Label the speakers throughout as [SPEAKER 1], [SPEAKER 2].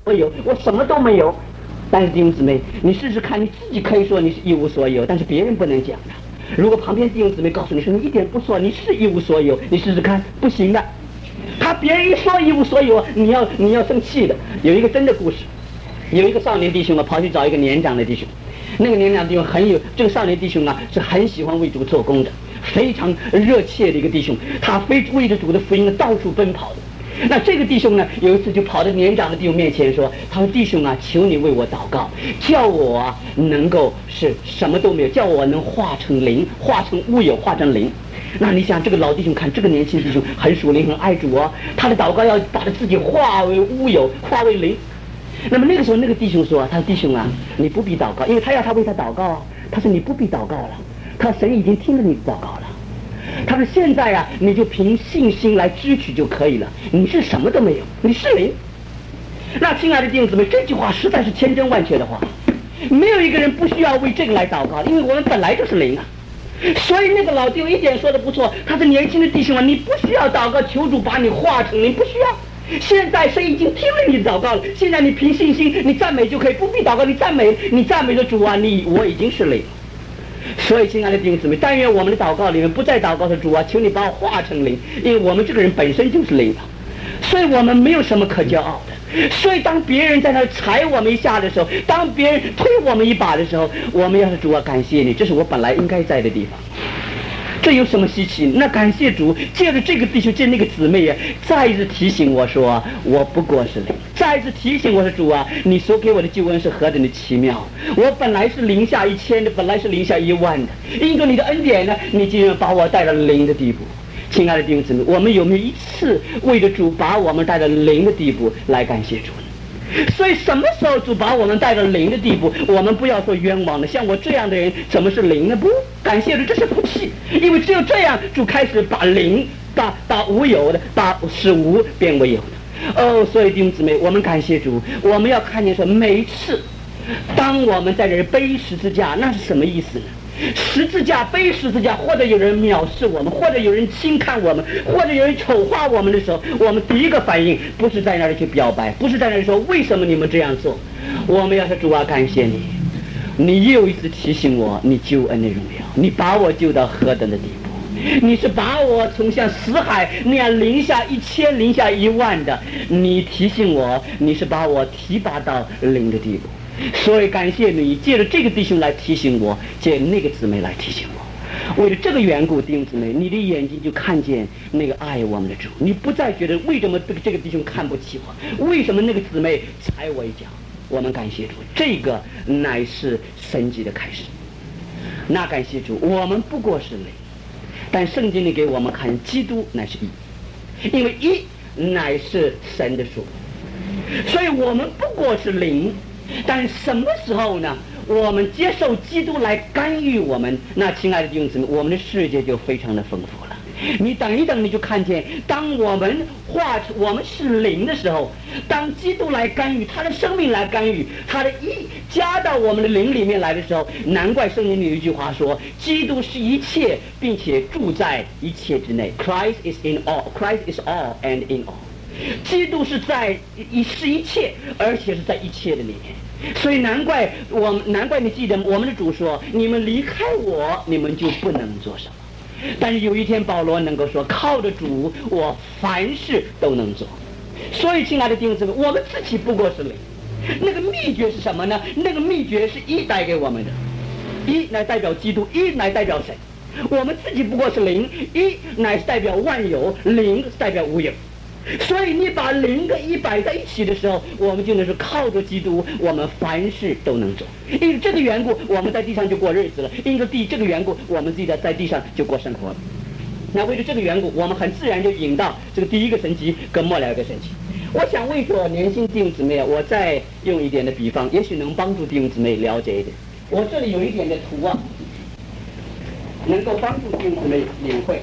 [SPEAKER 1] 所有，我什么都没有。但是弟兄姊妹，你试试看，你自己可以说你是一无所有，但是别人不能讲的。如果旁边弟兄姊妹告诉你说你一点不错，你是一无所有，你试试看，不行的。他别人一说一无所有，你要生气的。有一个真的故事，有一个少年弟兄跑去找一个年长的弟兄，那个年长弟兄这个少年弟兄是很喜欢为主做工的，非常热切的一个弟兄，他非为着主的福音到处奔跑的。那这个弟兄呢，有一次就跑到年长的弟兄面前说：“他说弟兄啊，求你为我祷告，叫我能够是什么都没有，叫我能化成灵，化成乌有，化成灵。”那你想，这个老弟兄看这个年轻弟兄很属灵，很爱主他的祷告要把他自己化为乌有，化为灵。那么那个时候，那个弟兄说：“他说弟兄啊，你不必祷告，因为他要他为他祷告他说你不必祷告了，他说神已经听了你的祷告了。”他说现在你就凭信心来支取就可以了，你是什么都没有，你是灵。那亲爱的弟兄姊妹，这句话实在是千真万确的话，没有一个人不需要为这个来祷告，因为我们本来就是灵。所以那个老弟兄一点说的不错，他是年轻的弟兄你不需要祷告求主把你化成灵，不需要。现在神已经听了你的祷告了，现在你凭信心你赞美就可以，不必祷告，你赞美的主我已经是灵。所以亲爱的弟兄姊妹，但愿我们的祷告里面不再祷告的主求你把我化成灵，因为我们这个人本身就是灵的，所以我们没有什么可骄傲的。所以当别人在那踩我们一下的时候，当别人推我们一把的时候，我们要是主感谢你，这是我本来应该在的地方，这有什么稀奇？那感谢主，借着这个弟兄借那个姊妹再一次提醒我说我不过是灵，再一次提醒我说主你所给我的救恩是何等的奇妙，我本来是零下1000的，本来是零下1万的，因着你的恩典呢，你竟然把我带到零的地步。亲爱的弟兄姊妹，我们有没有一次为着主把我们带到零的地步来感谢主呢？所以什么时候主把我们带到零的地步，我们不要说冤枉的，像我这样的人怎么是零呢？不感谢主，这是福气，因为只有这样主开始把零把无有的，把使无变为有的。所以弟兄姊妹，我们感谢主，我们要看见说，每一次当我们在这背十字架，那是什么意思呢？十字架背十字架，或者有人藐视我们，或者有人轻看我们，或者有人丑化我们的时候，我们第一个反应不是在那里去表白，不是在那里说为什么你们这样做，我们要说主感谢你，你又一次提醒我你救恩的荣耀，你把我救到何等的地步，你是把我从像死海那样零下1000零下1万的，你提醒我你是把我提拔到零的地步。所以感谢你借着这个弟兄来提醒我，借那个姊妹来提醒我，为了这个缘故，弟兄姊妹，你的眼睛就看见那个爱我们的主，你不再觉得为什么这个弟兄看不起我，为什么那个姊妹踩我一脚。我们感谢主，这个乃是神迹的开始。那感谢主，我们不过是灵，但圣经里给我们看基督乃是义，因为义乃是神的属，所以我们不过是灵。但什么时候呢？我们接受基督来干预我们，那亲爱的弟兄姊妹，我们的世界就非常的丰富了。你等一等，你就看见，当我们是灵的时候，当基督来干预，他的生命来干预，他的义加到我们的灵里面来的时候，难怪圣经里有一句话说，基督是一切，并且住在一切之内。 Christ is in all, Christ is all and in all。基督是一切，而且是在一切的里面。所以难怪你记得我们的主说，你们离开我，你们就不能做什么。但是有一天保罗能够说，靠着主我凡事都能做。所以亲爱的弟兄姊妹，我们自己不过是灵。那个秘诀是什么呢？那个秘诀是义带给我们的，义乃代表基督，义乃代表神。我们自己不过是灵，义乃是代表万有，灵是代表无有。所以你把0跟1摆在一起的时候，我们就能是靠着基督，我们凡事都能做。因为这个缘故，我们在地上就过日子了；因为这个缘故，我们自己在地上就过生活了。那为了这个缘故，我们很自然就引到这个第一个神迹跟末了一个神迹。我想为所年轻弟兄姊妹，我再用一点的比方，也许能帮助弟兄姊妹了解一点。我这里有一点的图能够帮助弟兄姊妹领会。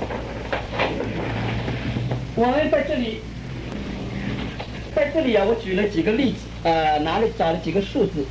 [SPEAKER 1] 我们在这里我举了几个例子，找了几个数字。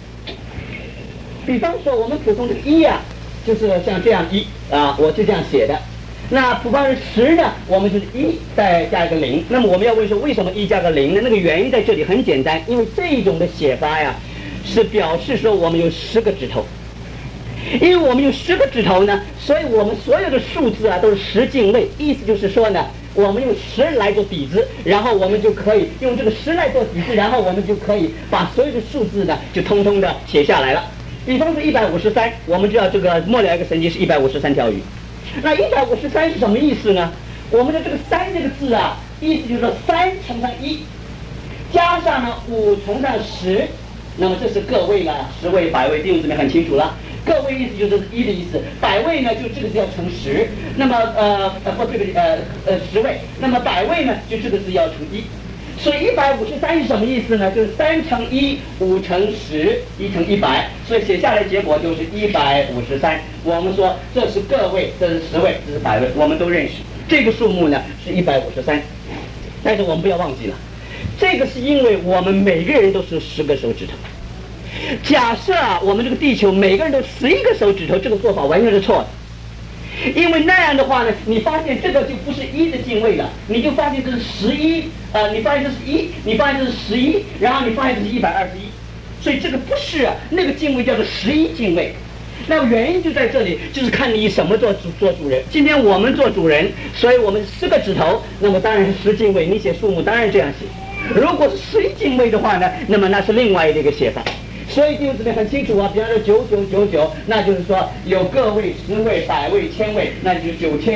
[SPEAKER 1] 比方说，我们普通这个1就是像这样1我就这样写的。 那普方是10呢，我们就是1再加一个0。那么我们要问说，为什么1加个0呢？那个原因在这里很简单，因为这种的写法呀，是表示说我们有10个指头。因为我们有10个指头呢，所以我们所有的数字啊都是10进位。意思就是说呢，我们用10来做底子，然后我们就可以用这个10来做底子，然后我们就可以把所有的数字呢就通通的写下来了。比方说153，我们知道这个末了一个神经是153条鱼。那153是什么意思呢？我们的这个3这个字啊，意思就是说3乘上1，加上呢5乘上10，那么这是个位了，10位、100位，弟兄姊妹很清楚了。个位意思就是1的意思，100位呢就这个是要乘10，那么这个10位，那么100位呢就这个是要乘1。所以153是什么意思呢？就是3乘1， 5乘10， 1乘100，所以写下来结果就是153。我们说这是个位，这是10位，这是100位，我们都认识。这个数目呢是153，但是我们不要忘记了，这个是因为我们每个人都是10个手指头。假设啊，我们这个地球每个人都11个手指头，这个做法完全是错的。因为那样的话呢，你发现这个就不是1的进位了，你就发现这是11，你发现这是1，你发现这是11，然后你发现这是121，所以这个不是那个进位叫做11进位。那原因就在这里，就是看你什么做主人。今天我们做主人，所以我们10个指头，那么当然是10进位，你写数目当然这样写。如果是11进位的话呢，那么那是另外一个写法。所以弟兄姊妹很清楚啊，比方说9999，那就是说有个位、10位、100位、1000位，那就是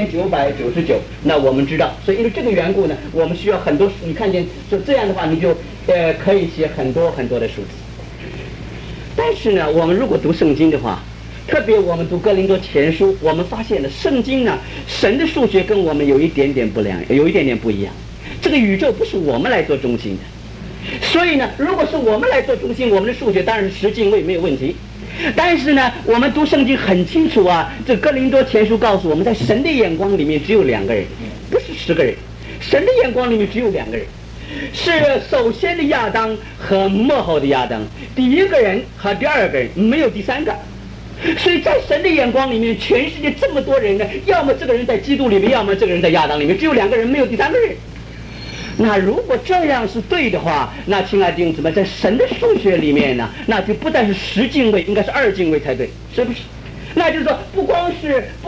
[SPEAKER 1] 9999。那我们知道，所以因为这个缘故呢，我们需要很多。你看见就这样的话，你就可以写很多很多的数字。但是呢，我们如果读圣经的话，特别我们读哥林多前书，我们发现了圣经呢，神的数学跟我们有一点点不一样。这个宇宙不是我们来做中心的。所以呢，如果是我们来做中心，我们的数学当然是10进位没有问题。但是呢，我们读圣经很清楚啊，这哥林多前书告诉我们，在神的眼光里面只有2个人，不是10个人。神的眼光里面只有2个人，是首先的亚当和末后的亚当，第一个人和第二个人，没有第3个。所以在神的眼光里面，全世界这么多人呢，要么这个人在基督里面，要么这个人在亚当里面，只有2个人，没有第3个人。那如果这样是对的话，那亲爱的弟兄姊妹，在神的数学里面呢，那就不但是10进位，应该是2进位才对，是不是？那就是说，不光是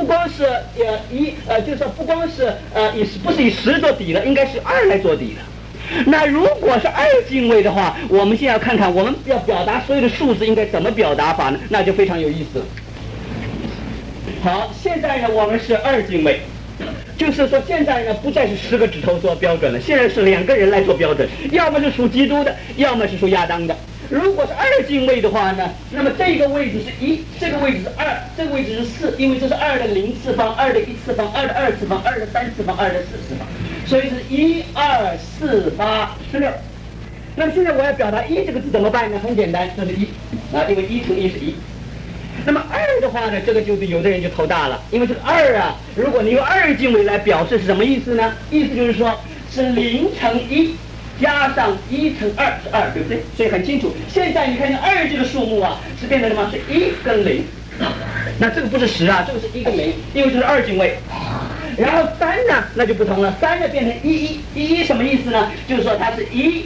[SPEAKER 1] 就是说不光是不是以10做底了，应该是2来做底了。那如果是2进位的话，我们现在要看看我们要表达所有的数字应该怎么表达法呢？那就非常有意思了。好，现在呢我们是2进位。就是说现在呢不再是10个指头做标准了，现在是2个人来做标准，要么是属基督的，要么是属亚当的。如果是2进位的话呢，那么这个位置是1，这个位置是2，这个位置是4，因为这是2的0次方、2的1次方、2的2次方、2的3次方、2的4次方，所以是1、2、4、8、16。那么现在我要表达1这个字怎么办呢？很简单，这是1啊，因为1乘1是1。那么2的话呢，这个就是有的人就头大了，因为这个2啊，如果你用2进位来表示是什么意思呢？意思就是说是0乘1加上1乘2是2，对不对？所以很清楚。现在你看见2这个数目啊，是变成什么？是1跟0。那这个不是10啊，这个是1跟0，因为这是2进位。然后3呢，那就不同了，3呢变成11什么意思呢？就是说它是1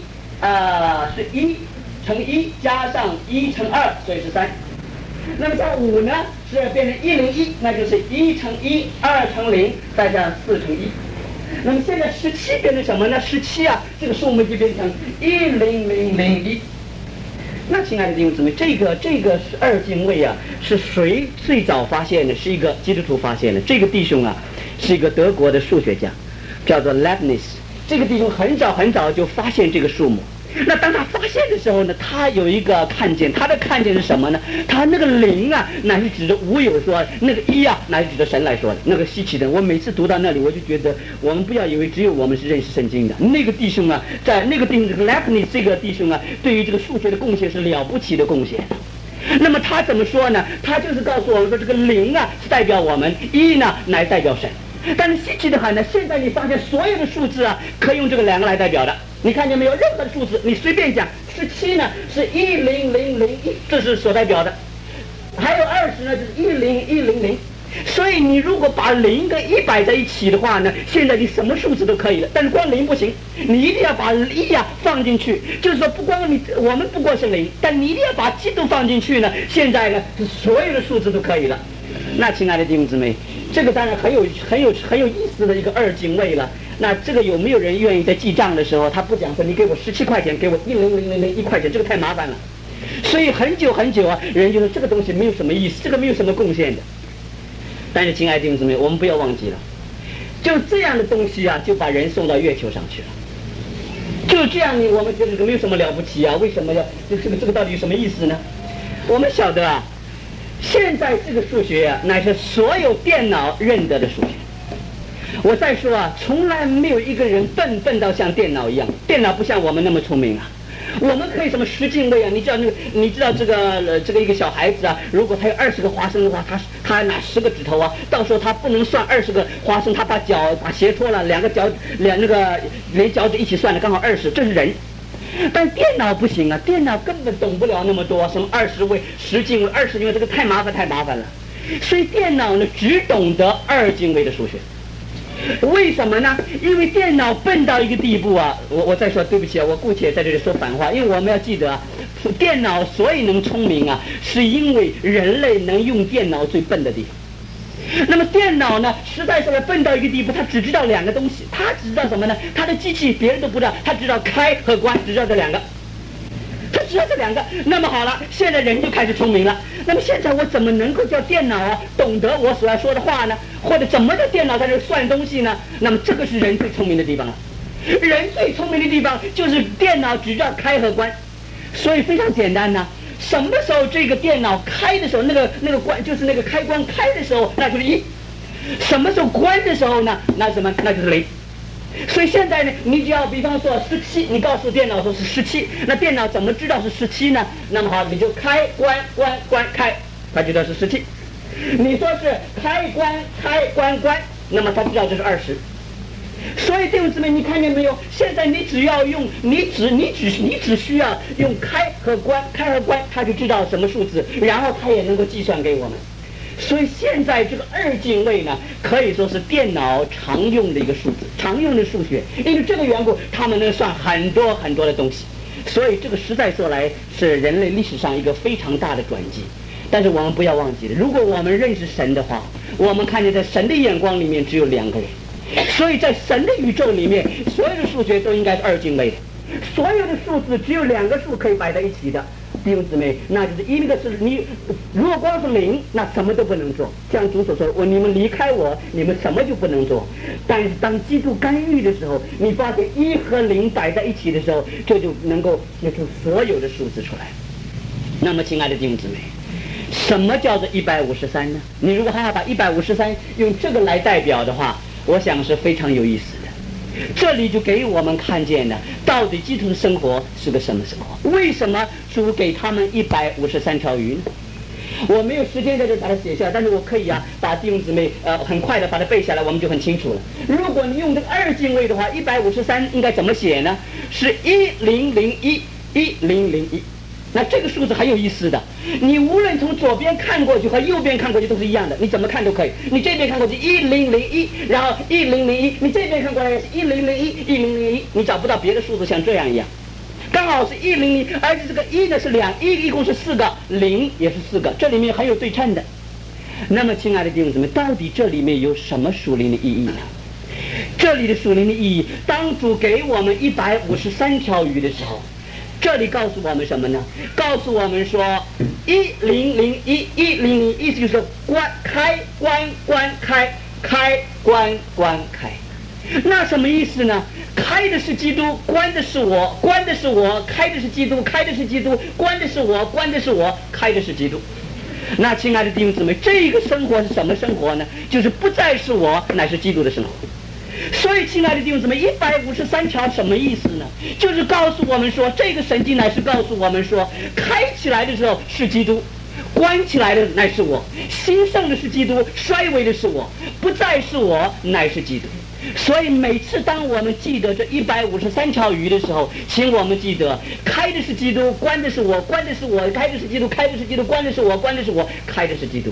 [SPEAKER 1] 乘1加上1乘2，所以是3。那么像5呢，是变成101，那就是1乘1、2乘0，再加上4乘1。那么现在17变成什么呢？17啊，这个数目就变成10001。那亲爱的弟兄姊妹，这个是2进位啊，是谁最早发现的？是一个基督徒发现的。这个弟兄啊，是一个德国的数学家，叫做 Leibniz。这个弟兄很早就发现这个数目。那当他发现的时候呢，他有一个看见，他的看见是什么呢？他那个0啊，乃是指着无有说；那个1啊，乃是指着神来说的。那个稀奇的，我每次读到那里，我就觉得，我们不要以为只有我们是认识圣经的。那个弟兄啊，在那个弟兄这个 Leibniz 这个弟兄啊，对于这个数学的贡献是了不起的贡献。那么他怎么说呢？他就是告诉我们说，这个0啊是代表我们，1呢乃代表神。但是稀奇的很呢，现在你发现所有的数字啊，可以用这个2个来代表的。你看见没有？任何的数字，你随便讲，17呢是10001，这是所代表的。还有20呢，就是10100， 所以你如果把0跟1摆在一起的话呢，现在你什么数字都可以了，但是光0不行，你一定要把1放进去。就是说，不光我们不过是0，但你一定要把基督放进去呢。现在呢，所有的数字都可以了。那亲爱的弟兄姊妹，这个当然很有意思的一个二进位了。那这个有没有人愿意在记账的时候，他不讲说你给我17块钱，给我10001块钱，这个太麻烦了。所以很久啊，人就说这个东西没有什么意思，这个没有什么贡献的。但是亲爱的弟兄姊妹，我们不要忘记了，就这样的东西啊，就把人送到月球上去了。就这样，我们觉得这个没有什么了不起啊？为什么要这个到底有什么意思呢？我们晓得啊，现在这个数学啊，乃是所有电脑认得的数学。我再说啊，从来没有一个人笨到像电脑一样，电脑不像我们那么聪明啊。我们可以什么10进位啊？你知道这个一个小孩子啊，如果他有20个花生的话，他拿10个指头啊，到时候他不能算20个花生，他把鞋脱了，2个脚连脚趾一起算的刚好20，这是人。但电脑不行啊，电脑根本懂不了那么多，什么20位、10进位、20进位，这个太麻烦了。所以电脑呢，只懂得2进位的数学。为什么呢？因为电脑笨到一个地步啊！我再说，对不起啊，我姑且在这里说反话，因为我们要记得啊，电脑所以能聪明啊，是因为人类能用电脑最笨的地方。那么电脑呢，实在是笨到一个地步，它只知道2个东西，它只知道什么呢？它的机器别人都不知道，它知道开和关，只知道这2个。它只要这2个，那么好了，现在人就开始聪明了。那么现在我怎么能够叫电脑啊懂得我所要说的话呢？或者怎么叫电脑在这算东西呢？那么这个是人最聪明的地方了。人最聪明的地方就是电脑只知道开和关，所以非常简单呢。什么时候这个电脑开的时候，那个关就是那个开关开的时候，那就是1；什么时候关的时候呢？那就是0。所以现在呢，你只要比方说17，你告诉电脑说是17，那电脑怎么知道是17呢？那么好，你就开关开，它知道是17。你说是开关，那么它知道这是20。所以弟兄姊妹，你看见没有？现在你只要用，你只需要用开和关，它就知道什么数字，然后它也能够计算给我们。所以现在这个2进位呢，可以说是电脑常用的一个数字，常用的数学。因为这个缘故，他们能算很多的东西。所以这个实在说来，是人类历史上一个非常大的转机。但是我们不要忘记了，如果我们认识神的话，我们看见在神的眼光里面只有2个人。所以在神的宇宙里面，所有的数学都应该是2进位的，所有的数字只有2个数可以摆在一起的。弟兄姊妹，那就是一个是你，如果光是0，那什么都不能做。像主所说，你们离开我，你们什么就不能做。但是当基督干预的时候，你发现1和0摆在一起的时候，这就能够写出所有的数字出来。那么，亲爱的弟兄姊妹，什么叫做153呢？你如果还要把153用这个来代表的话，我想是非常有意思的。这里就给我们看见了，到底基督的生活是个什么生活？为什么主给他们153条鱼呢？我没有时间在这把它写下来，但是我可以啊，把弟兄姊妹很快的把它背下来，我们就很清楚了。如果你用这个2进位的话，153应该怎么写呢？是1001。那这个数字很有意思的，你无论从左边看过去和右边看过去都是一样的，你怎么看都可以。你这边看过去1001，然后1001，你这边看过来也是1001，你找不到别的数字像这样一样，刚好是100，而且这个1呢是2，一共是4个，0也是4个，这里面很有对称的。那么亲爱的弟兄姊妹，到底这里面有什么属灵的意义呢？这里的属灵的意义，当主给我们153条鱼的时候，这里告诉我们什么呢？告诉我们说1001，意思就是开开。那什么意思呢？开的是基督，关的是我，关的是我，开的是基督，开的是基督，关的是我，关的是我，开的是基督。那亲爱的弟兄姊妹，这个生活是什么生活呢？就是不再是我，乃是基督的生活。所以亲爱的弟兄姊妹，153条什么意思呢？就是告诉我们说，这个神迹乃是告诉我们说，开起来的时候是基督，关起来的乃是我，兴盛的是基督，衰微的是我，不再是我，乃是基督。所以每次当我们记得这153条鱼的时候，请我们记得，开的是基督，关的是我，关的是我，开的是基督，开的是基督，关的是我，关的是我，开的是基督。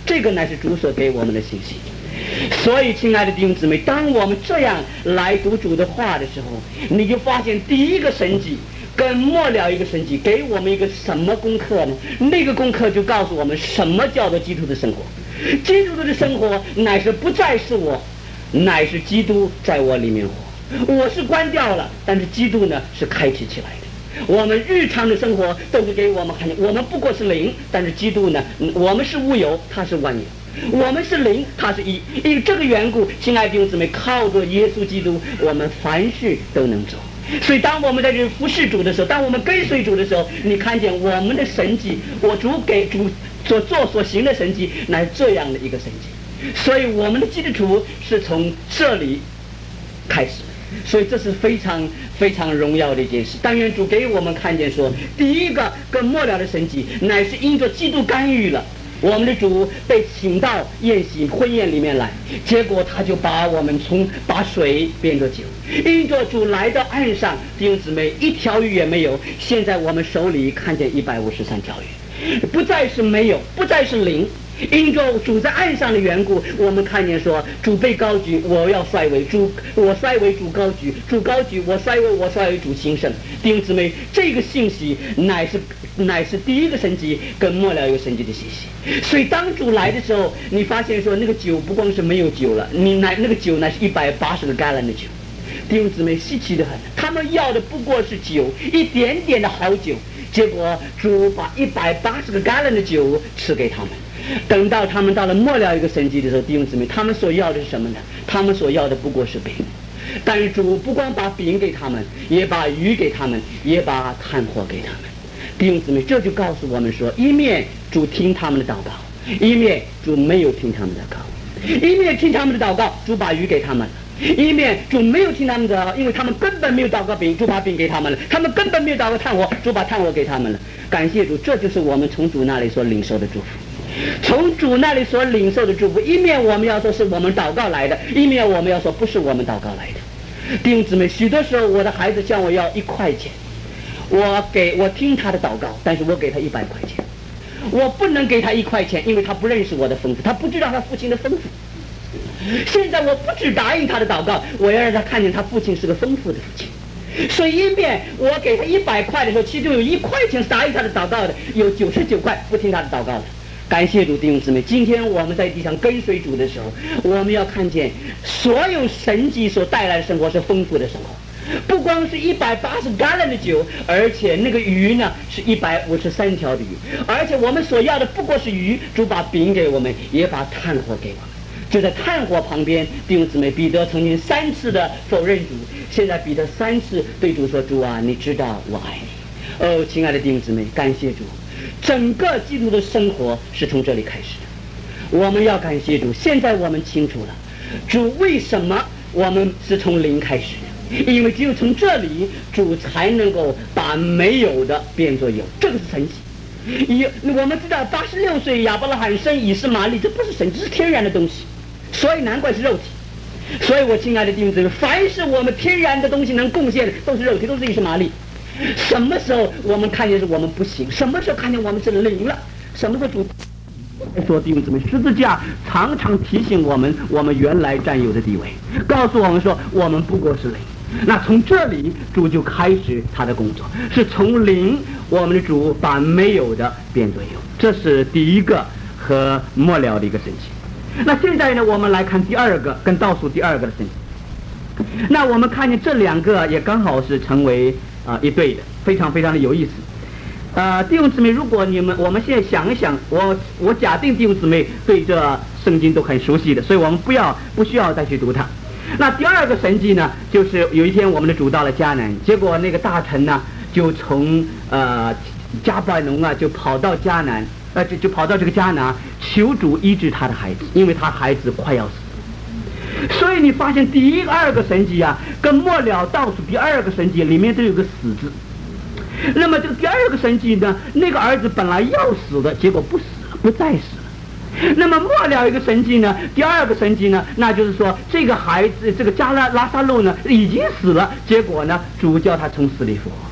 [SPEAKER 1] 这个乃是主所给我们的信息。所以亲爱的弟兄姊妹，当我们这样来读主的话的时候，你就发现第一个神迹跟末了一个神迹给我们一个什么功课呢？那个功课就告诉我们什么叫做基督的生活。基督的生活乃是不再是我，乃是基督在我里面活。我是关掉了，但是基督呢是开启起来的。我们日常的生活都是给我们看见，我们不过是灵，但是基督呢，我们是无有，他是万有。我们是灵，他是一，因为这个缘故，亲爱的弟兄姊妹，靠着耶稣基督，我们凡事都能做。所以当我们在这服侍主的时候，当我们跟随主的时候，你看见我们的神迹，我主给主所做所行的神迹，乃是这样的一个神迹。所以我们的基督徒是从这里开始，所以这是非常非常荣耀的一件事。但愿主给我们看见说，第一个跟末了的神迹，乃是因着基督干预了。我们的主被请到婚宴里面来，结果他就把我们把水变作酒。因着主来到岸上，弟兄姊妹，一条鱼也没有。现在我们手里看见153条鱼，不再是没有，不再是零。因着主在岸上的缘故，我们看见说，主被高举，我要衰微；我衰微，主高举；主高举，我衰微；我衰微，主兴盛。弟兄姊妹，这个信息乃是第一个神迹跟末了一个神迹的信息。所以当主来的时候，你发现说那个酒不光是没有酒了，那个酒乃是180个橄榄的酒。弟兄姊妹，稀奇的很，他们要的不过是酒，一点点的好酒，结果主把180个橄榄的酒赐给他们。等到他们到了末了一个神迹的时候，弟兄姊妹，他们所要的是什么呢？他们所要的不过是饼。但是主不光把饼给他们，也把鱼给他们，也把炭火给他们。弟兄姊妹，这就告诉我们说，一面主听他们的祷告，一面主没有听他们的祷告。一面听他们的祷告，主把鱼给他们了；一面主没有听他们的祷告，因为他们根本没有祷告饼，主把饼给他们了；他们根本没有祷告炭火，主把炭火给他们了。感谢主，这就是我们从主那里所领受的祝福。从主那里所领受的祝福，一面我们要说是我们祷告来的，一面我们要说不是我们祷告来的。弟兄姊妹，许多时候我的孩子向我要1块钱，我听他的祷告，但是我给他100块钱。我不能给他1块钱，因为他不认识我的丰富，他不知道他父亲的丰富。现在我不只答应他的祷告，我要让他看见他父亲是个丰富的父亲。所以一面我给他100块的时候，其中有1块钱是答应他的祷告的，有99块不听他的祷告的。感谢主，弟兄姊妹，今天我们在地上跟随主的时候，我们要看见所有神迹所带来的生活是丰富的生活，不光是180橄榄的酒，而且那个鱼呢是153条的鱼，而且我们所要的不过是鱼，主把饼给我们，也把炭火给我们。就在炭火旁边，弟兄姊妹，彼得曾经3次的否认主，现在彼得3次对主说：“主啊，你知道我爱你。”哦，亲爱的弟兄姊妹，感谢主。整个基督的生活是从这里开始的，我们要感谢主。现在我们清楚了，主为什么我们是从零开始的，因为只有从这里，主才能够把没有的变作有，这个是神迹。我们知道86岁亚伯拉罕生以实玛利，这不是神，这是天然的东西，所以难怪是肉体。所以我亲爱的弟兄姊妹，凡是我们天然的东西能贡献的，都是肉体，都是以实玛利。什么时候我们看见是我们不行？什么时候看见我们是零了？什么时候主说弟兄姊妹，十字架常常提醒我们原来占有的地位，告诉我们说我们不过是零。那从这里主就开始他的工作，是从零，我们的主把没有的变作有，这是第一个和末了的一个神迹。那现在呢，我们来看第二个，跟倒数第二个的神迹。那我们看见这2个也刚好是成为一对的，非常非常的有意思。弟兄姊妹，如果我们现在想一想，我假定弟兄姊妹对这圣经都很熟悉的，所以我们不需要再去读它。那第二个神迹呢，就是有一天我们的主到了迦南，结果那个大臣呢就从迦百农就跑到迦南，就跑到这个迦南求主医治他的孩子，因为他孩子快要死。所以你发现第一个、二个神迹跟末了倒数第二个神迹里面都有个死字。那么这个第二个神迹呢，那个儿子本来要死的，结果不死了，不再死了。那么末了一个神迹呢，第二个神迹呢，那就是说这个孩子，这个拉撒路呢已经死了，结果呢主叫他从死里复活。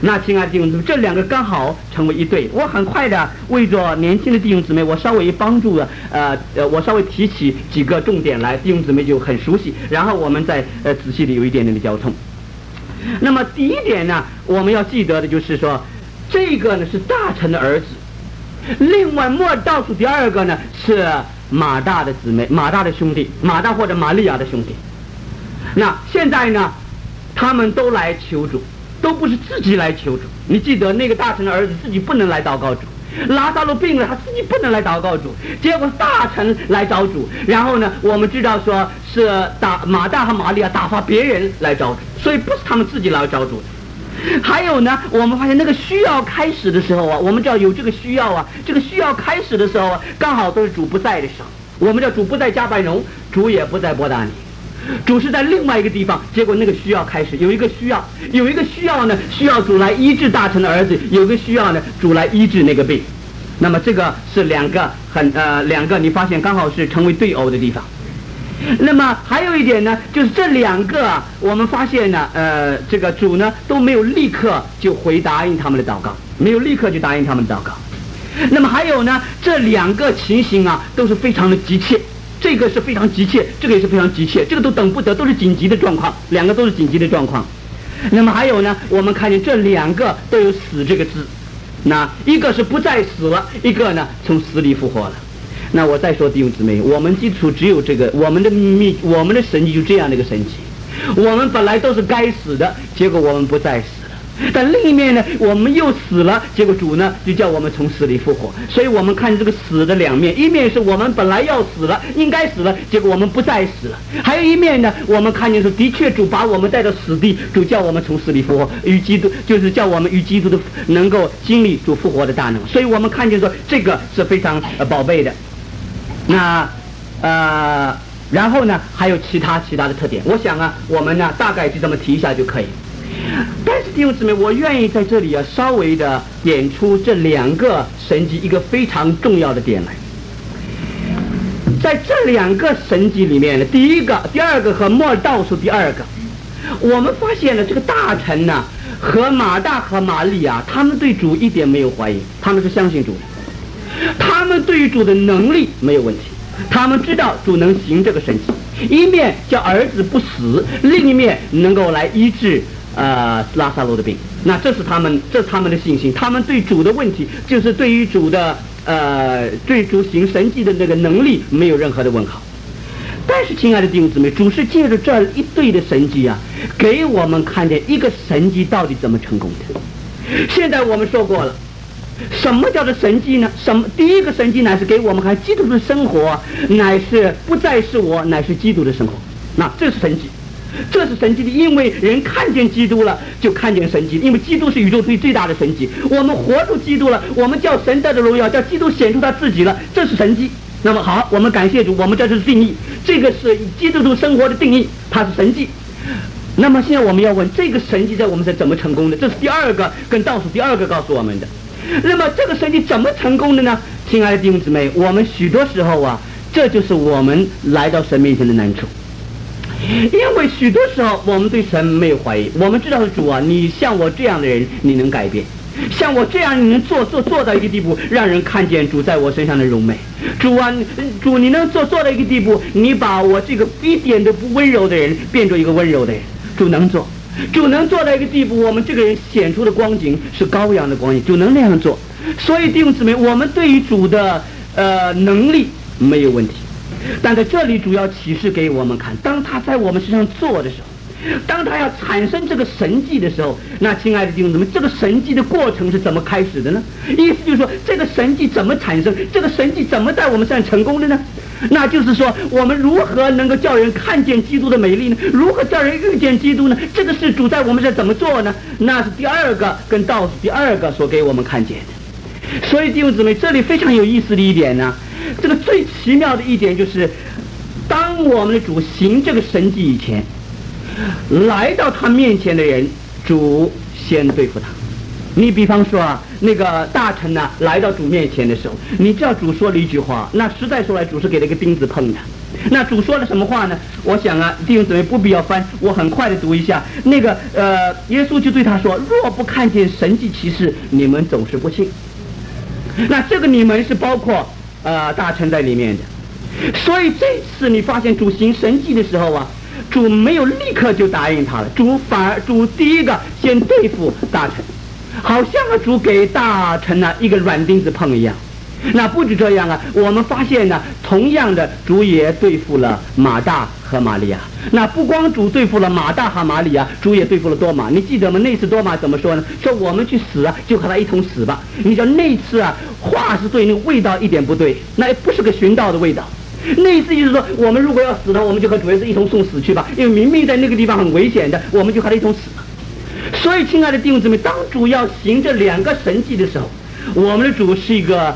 [SPEAKER 1] 那亲爱的弟兄姊妹，这两个刚好成为一对。我很快的为着年轻的弟兄姊妹，我稍微帮助了，我稍微提起几个重点来，弟兄姊妹就很熟悉，然后我们再仔细的有一点点的交通。那么第一点呢，我们要记得的就是说，这个呢是大臣的儿子，另外末倒数第二个呢是马大的姊妹，马大的兄弟，马大或者玛利亚的兄弟。那现在呢，他们都来求主，都不是自己来求主。你记得那个大臣的儿子自己不能来祷告主，拉撒路病了，他自己不能来祷告主，结果大臣来找主。然后呢，我们知道说是马大和玛利亚打发别人来找主，所以不是他们自己来找主的。还有呢，我们发现那个需要开始的时候啊，我们知道有这个需要啊，这个需要开始的时候啊，刚好都是主不在的时候。我们知道主不在加百农，主也不在伯大尼，主是在另外一个地方。结果那个需要开始，有一个需要呢，需要主来医治大臣的儿子；有一个需要呢，主来医治那个病。那么这个是两个，你发现刚好是成为对偶的地方。那么还有一点呢，就是这两个啊，我们发现呢，这个主呢都没有立刻就答应他们的祷告，没有立刻就答应他们的祷告。那么还有呢，这两个情形啊，都是非常的急切，这个是非常急切，这个也是非常急切，这个都等不得，都是紧急的状况，两个都是紧急的状况。那么还有呢，我们看见这两个都有死这个字，那一个是不再死了，一个呢从死里复活了。那我再说弟兄姊妹，我们基础只有这个，我们的神迹就这样的一个神迹。我们本来都是该死的，结果我们不再死了。但另一面呢，我们又死了，结果主呢就叫我们从死里复活。所以我们看这个死的两面，一面是我们本来要死了，应该死了，结果我们不再死了；还有一面呢，我们看见说，的确主把我们带到死地，主叫我们从死里复活，与基督就是叫我们与基督的能够经历主复活的大能。所以我们看见说，这个是非常宝贝的。那然后呢，还有其他的特点，我想啊，我们呢大概就这么提一下就可以。但是弟兄姊妹，我愿意在这里啊稍微的点出这两个神迹一个非常重要的点来。在这两个神迹里面呢，第一个、第二个和末倒数第二个，我们发现了这个大臣呢和马大和玛利亚，他们对主一点没有怀疑，他们是相信主的。他们对于主的能力没有问题，他们知道主能行这个神迹，一面叫儿子不死，另一面能够来医治拉撒路的病。那这是他们的信心，他们对主的问题就是对于主的对主行神迹的那个能力没有任何的问号。但是亲爱的弟兄姊妹，主是借着这一对的神迹啊，给我们看见一个神迹到底怎么成功的。现在我们说过了，什么叫做神迹呢？第一个神迹乃是给我们看基督的生活，乃是不再是我，乃是基督的生活。那这是神迹，这是神迹的，因为人看见基督了，就看见神迹，因为基督是宇宙最大的神迹。我们活出基督了，我们叫神得的荣耀，叫基督显出他自己了，这是神迹。那么好，我们感谢主，我们这是定义，这个是基督徒生活的定义，它是神迹。那么现在我们要问，这个神迹在我们是怎么成功的？这是第二个跟倒数第二个告诉我们的。那么这个神迹怎么成功的呢？亲爱的弟兄姊妹，我们许多时候啊，这就是我们来到神面前的难处。因为许多时候我们对神没有怀疑，我们知道主啊，你像我这样的人，你能改变；像我这样你能做到一个地步，让人看见主在我身上的荣美。主啊，主你能做到一个地步，你把我这个一点都不温柔的人变成一个温柔的人。主能做。主能做到一个地步，我们这个人显出的光景是羔羊的光景，主能那样做。所以弟兄姊妹，我们对于主的能力没有问题，但在这里主要启示给我们看，当他在我们身上做的时候，当他要产生这个神迹的时候，那亲爱的弟兄姊妹，这个神迹的过程是怎么开始的呢？意思就是说，这个神迹怎么产生，这个神迹怎么在我们身上成功的呢？那就是说，我们如何能够叫人看见基督的美丽呢？如何叫人遇见基督呢？这个是主在我们这怎么做呢？那是第二个跟倒数第二个所给我们看见的。所以弟兄姊妹，这里非常有意思的一点呢，这个最奇妙的一点就是，当我们的主行这个神迹以前，来到他面前的人，主先对付他。你比方说啊，那个大臣呢来到主面前的时候，你知道主说了一句话，那实在说来，主是给了一个钉子碰的。 那主说了什么话呢？我想啊，弟兄姊妹不必要翻，我很快的读一下。那个耶稣就对他说：若不看见神迹奇事，你们总是不信。那这个你们是包括大臣在里面的。所以这次你发现主行神迹的时候啊，主没有立刻就答应他了，主第一个先对付大臣，好像主给大臣一个软钉子碰一样。那不止这样啊，我们发现呢，同样的主也对付了马大和玛利亚。那不光主对付了马大和玛利亚，主也对付了多马。你记得吗？那次多马怎么说呢？说我们去死啊，就和他一同死吧。你知道那次啊，话是对，那个味道一点不对，那不是个寻道的味道。那意思就是说，我们如果要死的话，我们就和主耶稣一同送死去吧，因为明明在那个地方很危险的，我们就和他一同死吧。所以，亲爱的弟兄姊妹，当主要行这两个神迹的时候，我们的主是一个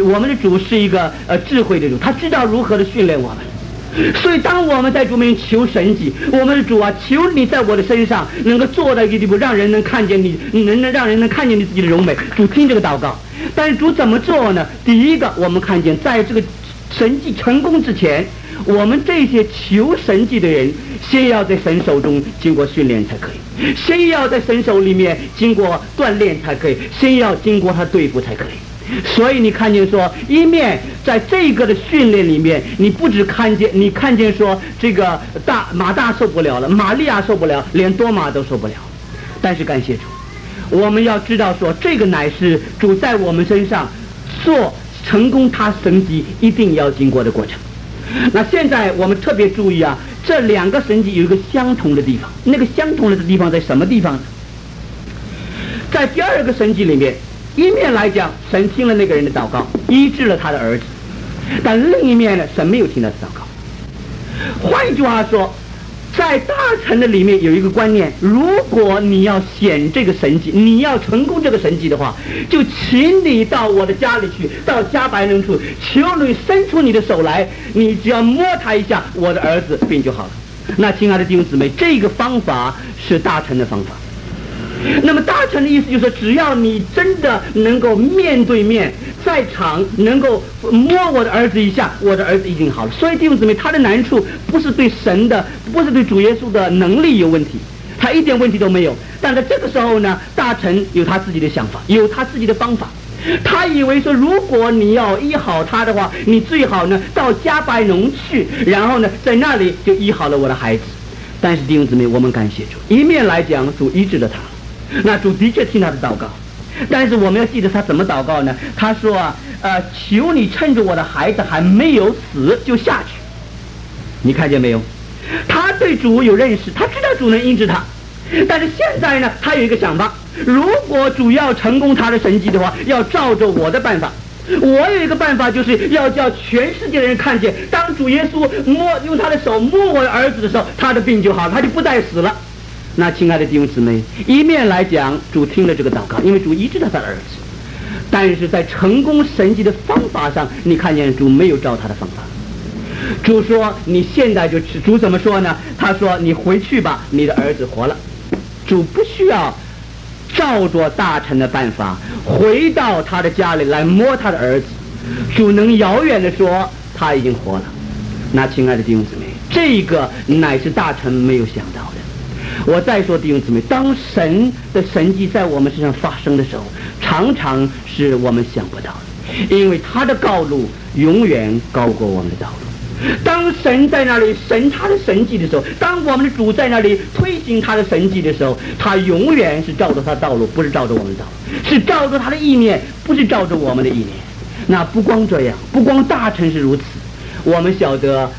[SPEAKER 1] 智慧的主，他知道如何的训练我们。所以，当我们在主面前求神迹，我们的主啊，求你在我的身上能够做到一个地步，让人能看见你，让人能看见你自己的荣美。主听这个祷告，但是主怎么做呢？第一个，我们看见在这个神迹成功之前，我们这些求神迹的人，先要在神手中经过训练才可以，先要在神手里面经过锻炼才可以，先要经过他对付才可以。所以你看见说，一面在这个的训练里面，你不只看见说这个马大受不了了，玛利亚受不了，连多马都受不了。但是感谢主，我们要知道说，这个乃是主在我们身上做成功他神迹一定要经过的过程。那现在我们特别注意啊，这两个神迹有一个相同的地方，那个相同的地方在什么地方呢？在第二个神迹里面，一面来讲神听了那个人的祷告，医治了他的儿子，但另一面呢，神没有听他的祷告。换一句话说，在大臣的里面有一个观念，如果你要显这个神迹，你要成功这个神迹的话，就请你到我的家里去，到加百农处，求你伸出你的手来，你只要摸他一下，我的儿子病就好了。那亲爱的弟兄姊妹，这个方法是大臣的方法。那么大臣的意思就是说，只要你真的能够面对面在场，能够摸我的儿子一下，我的儿子已经好了。所以弟兄姊妹，他的难处不是对神的，不是对主耶稣的能力有问题，他一点问题都没有。但在这个时候呢，大臣有他自己的想法，有他自己的方法。他以为说，如果你要医好他的话，你最好呢到加百农去，然后呢在那里就医好了我的孩子。但是弟兄姊妹，我们感谢主，一面来讲主医治了他，那主的确听他的祷告，但是我们要记得他怎么祷告呢？他说求你趁着我的孩子还没有死就下去。你看见没有？他对主有认识，他知道主能医治他，但是现在呢，他有一个想法，如果主要成功他的神迹的话，要照着我的办法。我有一个办法，就是要叫全世界的人看见，当主耶稣用他的手摸我的儿子的时候，他的病就好了，他就不再死了。那亲爱的弟兄姊妹，一面来讲主听了这个祷告，因为主医治了他的儿子，但是在成功神迹的方法上，你看见主没有照他的方法。主说你现在就吃，主怎么说呢？他说你回去吧，你的儿子活了。主不需要照着大臣的办法回到他的家里来摸他的儿子，主能遥远的说他已经活了。那亲爱的弟兄姊妹，这个乃是大臣没有想到的。我再说弟兄姊妹，当神的神迹在我们身上发生的时候，常常是我们想不到的，因为他的道路永远高过我们的道路。当神在那里神他的神迹的时候，当我们的主在那里推行他的神迹的时候，他永远是照着他的道路，不是照着我们的道路，是照着他的意念，不是照着我们的意念。那不光这样，不光大臣是如此，我们晓得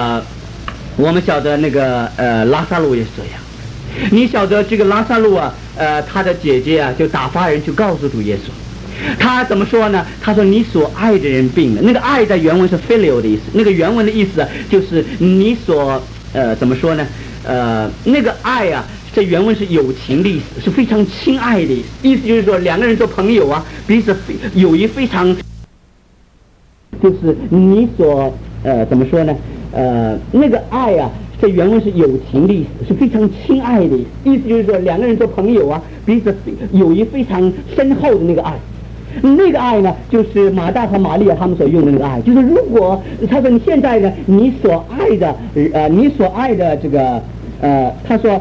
[SPEAKER 1] 那个拉撒路也是这样。你晓得这个拉撒路啊，他的姐姐啊，就打发人去告诉主耶稣。他怎么说呢？他说你所爱的人病了。那个爱在原文是 phileo 的意思，那个原文的意思就是你所怎么说呢？那个爱啊，这原文是友情的意思，是非常亲爱的意思。意思就是说两个人做朋友啊，彼此友谊非常，就是你所怎么说呢？那个爱啊，这原文是友情的意思，是非常亲爱的意思。意思就是说两个人做朋友啊，彼此友谊非常深厚的那个爱。 那个爱呢，就是马大和玛利亚他们所用的那个爱，就是如果他说你现在呢，你所爱的这个他说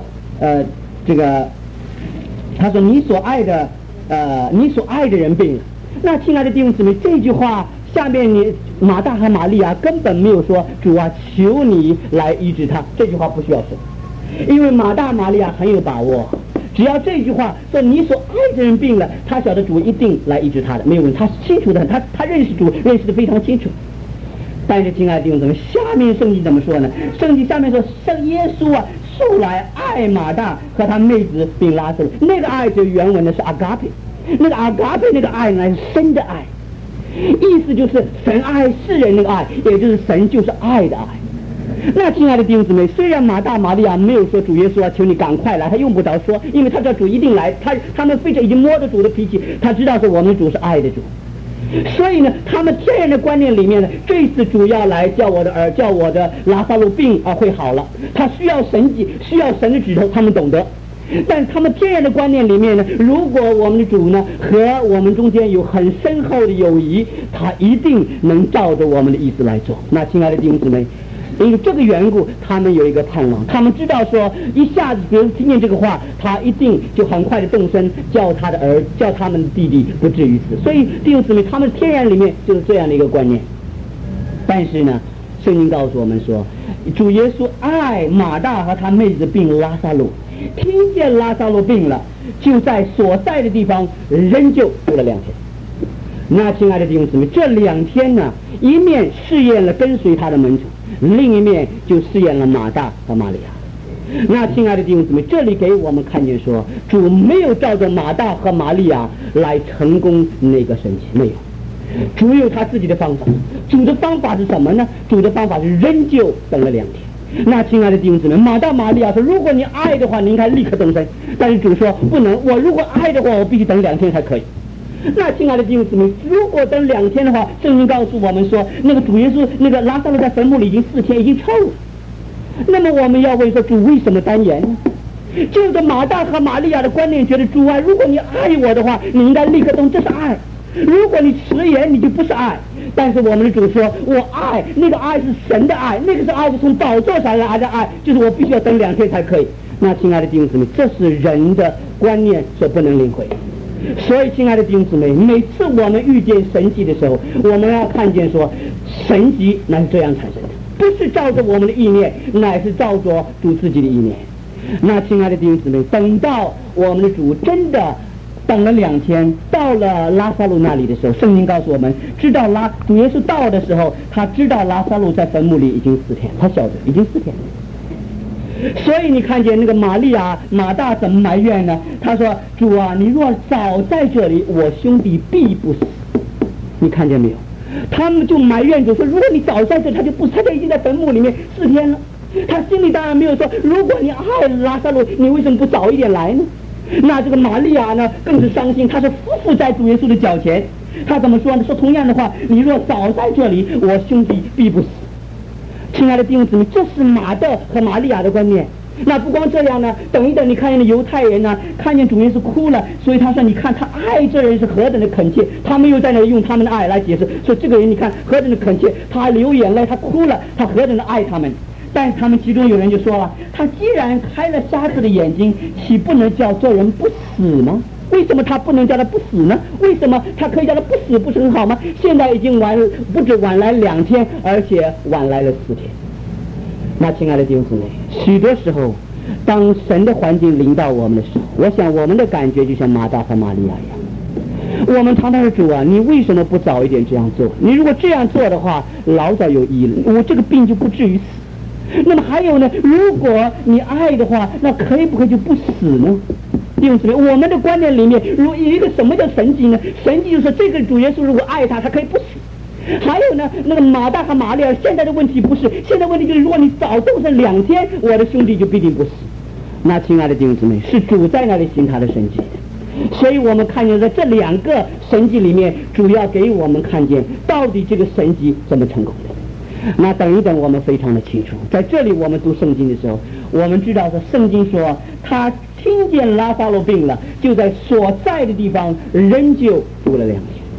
[SPEAKER 1] 你所爱的人病了。那亲爱的弟兄姊妹，这句话下面马大和玛利亚根本没有说主啊，求你来医治他，这句话不需要说，因为马大玛利亚很有把握，只要这句话说你所爱的人病了，他晓得主一定来医治他的，没有问题，他清楚的很，他认识主，认识的非常清楚。但是亲爱的弟兄姊妹，下面圣经怎么说呢？圣经下面说，圣耶稣啊，素来爱马大和他妹子并拉撒路，那个爱就原文的是阿嘎佩，那个阿嘎佩那个爱呢是神的爱，意思就是神爱世人那个爱，也就是神就是爱的爱。那亲爱的弟兄姊妹，虽然马大玛利亚没有说主耶稣啊，求你赶快来，他用不着说，因为他知道主一定来，他们非常已经摸着主的脾气，他知道说我们的主是爱的主，所以呢，他们天然的观念里面呢，这次主要来叫我的拉撒路病会好了，他需要神迹，需要神的指头，他们懂得。但是他们天然的观念里面呢，如果我们的主呢和我们中间有很深厚的友谊，他一定能照着我们的意思来做。那亲爱的弟兄姊妹，因为这个缘故，他们有一个盼望，他们知道说一下子别人听见这个话，他一定就很快的动身叫他们的弟弟不至于死。所以弟兄姊妹，他们天然里面就是这样的一个观念。但是呢，圣经告诉我们说，主耶稣爱马大和他妹子病拉撒路，听见拉撒路病了，就在所在的地方仍旧住了2天。那亲爱的弟兄姊妹，这2天呢，一面试验了跟随他的门徒，另一面就试验了马大和玛利亚。那亲爱的弟兄姊妹，这里给我们看见说，主没有照着马大和玛利亚来成功那个神迹，没有，主有他自己的方法。主的方法是什么呢？主的方法是仍旧等了2天。那亲爱的弟兄姊妹，马大玛利亚说，如果你爱的话，你应该立刻动身。但是主说不能，我如果爱的话，我必须等2天才可以。那亲爱的弟兄姊妹，如果等2天的话，圣经告诉我们说，那个主耶稣那个拉撒路在坟墓里已经4天，已经臭了。那么我们要问说，主为什么单言呢？就是马大和玛利亚的观念觉得，主啊，如果你爱我的话，你应该立刻动，这是爱；如果你迟延，你就不是爱。但是我们的主说，我爱，那个爱是神的爱，那个是爱是从宝座上来的爱，就是我必须要等2天才可以。那亲爱的弟兄姊妹，这是人的观念所不能领会。所以亲爱的弟兄姊妹，每次我们遇见神迹的时候，我们要看见说，神迹乃是这样产生的，不是照着我们的意念，乃是照着主自己的意念。那亲爱的弟兄姊妹，等到我们的主真的等了2天，到了拉撒路那里的时候，圣经告诉我们，知道主耶稣到的时候，他知道拉撒路在坟墓里已经4天，他晓得已经4天了。所以你看见那个马大怎么埋怨呢？他说，主啊，你若早在这里，我兄弟必不死。你看见没有？他们就埋怨主说，如果你早在这，他就不死，他已经在坟墓里面4天了。他心里当然没有说，如果你爱拉撒路，你为什么不早一点来呢？那这个玛利亚呢更是伤心，他是匍匐在主耶稣的脚前，他怎么说呢？说同样的话，你若早在这里，我兄弟必不死。亲爱的弟兄姊妹，这是马大和玛利亚的观念。那不光这样呢，等一等，你看见犹太人呢，看见主耶稣哭了，所以他说，你看他爱这人是何等的恳切，他没有在那里用他们的爱来解释，说这个人你看何等的恳切，他流眼泪，他哭了，他何等的爱他们。但是他们其中有人就说了，他既然开了瞎子的眼睛，岂不能叫这人不死吗？为什么他不能叫他不死呢？为什么他可以叫他不死，不是很好吗？现在已经不止晚来2天，而且晚来了4天。那亲爱的弟兄姊妹，许多时候当神的环境临到我们的时候，我想我们的感觉就像马大和玛利亚一样，我们常常说，主啊，你为什么不早一点这样做？你如果这样做的话，老早有益了，我这个病就不至于死。那么还有呢，如果你爱的话，那可以不可以就不死呢？弟兄姊妹，我们的观念里面，如一个什么叫神迹呢？神迹就是这个主耶稣如果爱他，他可以不死。还有呢，那个马大和玛利亚，现在的问题不是，现在问题就是，如果你早动身2天，我的兄弟就必定不死。那亲爱的弟兄姊妹，是主在那里行他的神迹。所以我们看见在这2个神迹里面，主要给我们看见到底这个神迹怎么成功的。那等一等，我们非常的清楚。在这里我们读圣经的时候，我们知道说，圣经说他听见拉撒路病了，就在所在的地方仍旧住了2天。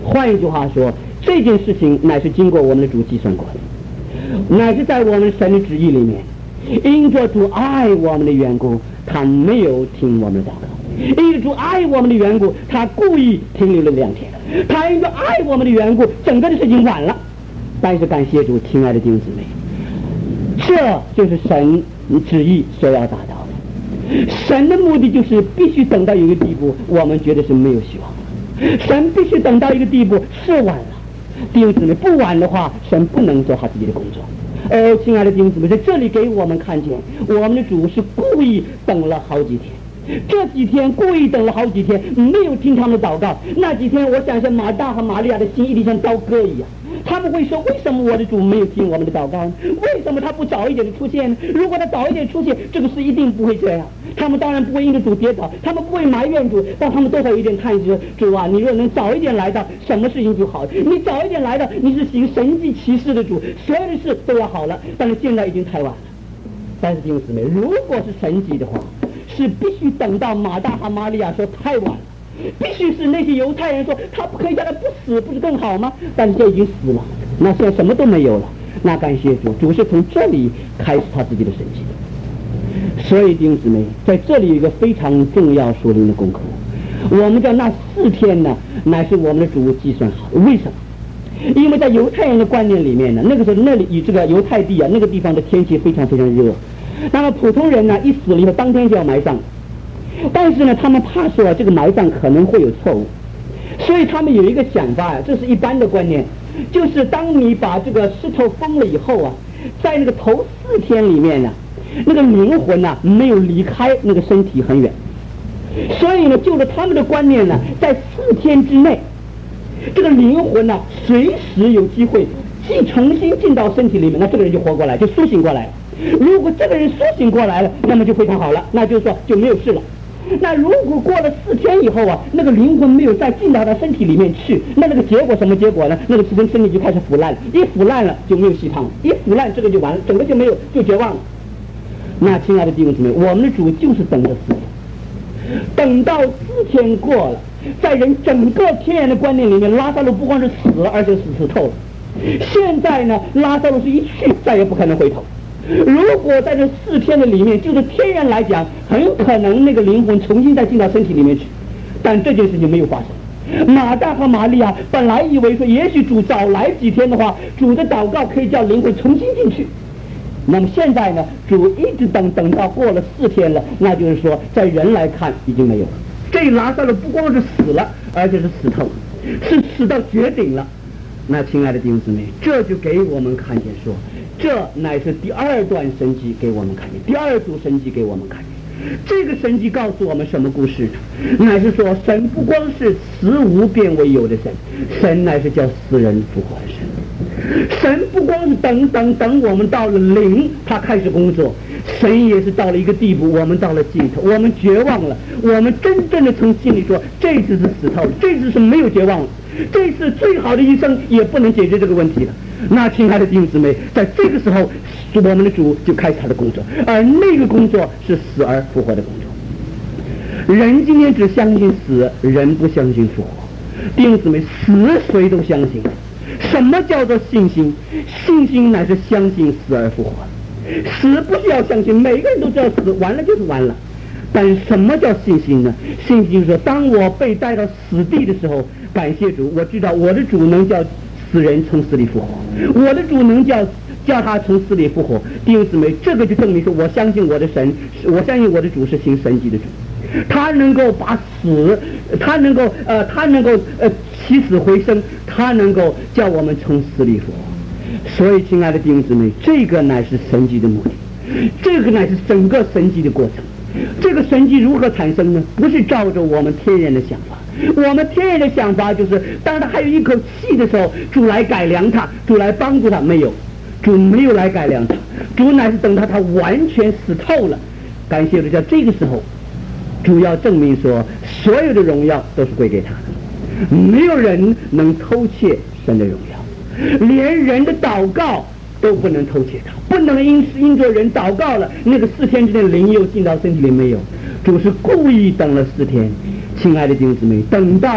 [SPEAKER 1] 换一句话说，这件事情乃是经过我们的主计算过的，乃是在我们神的旨意里面。因着主爱我们的缘故，他没有听我们的祷告；因着主爱我们的缘故，他故意停留了2天。他因着爱我们的缘故，整个的事情晚了。但是感谢主，亲爱的弟兄姊妹，这就是神旨意所要达到的。神的目的就是必须等到一个地步，我们觉得是没有希望了。神必须等到一个地步是晚了。弟兄姊妹，不晚的话，神不能做他自己的工作。亲爱的弟兄姊妹，在这里给我们看见，我们的主是故意等了好几天。这几天故意等了好几天，没有听他们的祷告。那几天，我想像马大和玛利亚的心一定像刀割一样。他们会说：为什么我的主没有听我们的祷告？为什么他不早一点的出现呢？如果他早一点出现，这个事一定不会这样。他们当然不会因着主跌倒，他们不会埋怨主，但他们多少有点叹息说：主啊，你若能早一点来到，什么事情就好了。你早一点来到，你是行神迹奇事的主，所有的事都要好了。但是现在已经太晚了。但是弟兄姊妹，如果是神迹的话，是必须等到马大和玛利亚说太晚了。必须是那些犹太人说他不可以叫他不死，不是更好吗？但是这已经死了，那现在什么都没有了。那感谢主，主是从这里开始他自己的神迹的。所以弟兄姊妹，在这里有一个非常重要属灵的功课，我们叫那4天呢，乃是我们的主计算好的。为什么？因为在犹太人的观念里面呢，那个时候那里以这个犹太地啊，那个地方的天气非常非常热，那么普通人呢一死了以后当天就要埋葬。但是呢，他们怕说这个埋葬可能会有错误，所以他们有一个想法啊，这是一般的观念，就是当你把这个石头封了以后啊，在那个头4天里面呢，那个灵魂呢没有离开那个身体很远，所以呢，就着他们的观念呢，在4天之内，这个灵魂呢随时有机会既重新进到身体里面，那这个人就活过来，就苏醒过来了。如果这个人苏醒过来了，那么就非常好了，那就是说就没有事了。那如果过了4天以后啊，那个灵魂没有再进到他身体里面去，那个结果什么结果呢？那个身体就开始腐烂了，一腐烂了就没有希望了，一腐烂这个就完了，整个就没有，就绝望了。那亲爱的弟兄姊妹，我们的主就是等着4天，等到4天过了，在人整个天然的观念里面，拉撒路不光是死了，而且死透了。现在呢，拉撒路是一去再也不可能回头。如果在这4天的里面，就是天然来讲，很可能那个灵魂重新再进到身体里面去，但这件事情没有发生。马大和玛利亚本来以为说，也许主早来几天的话，主的祷告可以叫灵魂重新进去。那么现在呢，主一直等到过了4天了，那就是说，在人来看已经没有了。这拉撒路不光是死了，而且是死透，是死到绝顶了。那亲爱的弟兄姊妹，这就给我们看见说，这乃是第2段神迹给我们看见，第2组神迹给我们看见。这个神迹告诉我们什么故事？乃是说，神不光是死无变为有的神，神乃是叫死人复活的神。神不光是等我们到了灵，他开始工作，神也是到了一个地步，我们到了尽头，我们绝望了，我们真正的从心里说，这次是死透了，这次是没有绝望了，这次最好的医生也不能解决这个问题了。那亲爱的弟兄姊妹，在这个时候，我们的主就开始他的工作，而那个工作是死而复活的工作。人今天只相信死，人不相信复活。弟兄姊妹，死谁都相信。什么叫做信心？信心乃是相信死而复活。死不需要相信，每个人都知道死完了就是完了。但什么叫信心呢？信心就是说，当我被带到死地的时候，感谢主，我知道我的主能叫死人从死里复活，我的主能叫他从死里复活。弟兄姊妹，这个就证明说，我相信我的神，我相信我的主是行神迹的主，他能够把死，他能够起死回生，他能够叫我们从死里复活。所以亲爱的弟兄姊妹，这个乃是神迹的目的，这个乃是整个神迹的过程。这个神迹如何产生呢？不是照着我们天然的想法，我们天然的想法就是当他还有一口气的时候，主来改良他，主来帮助他。没有，主没有来改良他，主乃是等到他完全死透了。感谢主，在这个时候，主要证明说，所有的荣耀都是归给他的，没有人能偷窃神的荣耀，连人的祷告都不能偷窃他，不能因着人祷告了，那个4天之内灵又进到身体里没有。主是故意等了4天，亲爱的弟兄姊妹，等到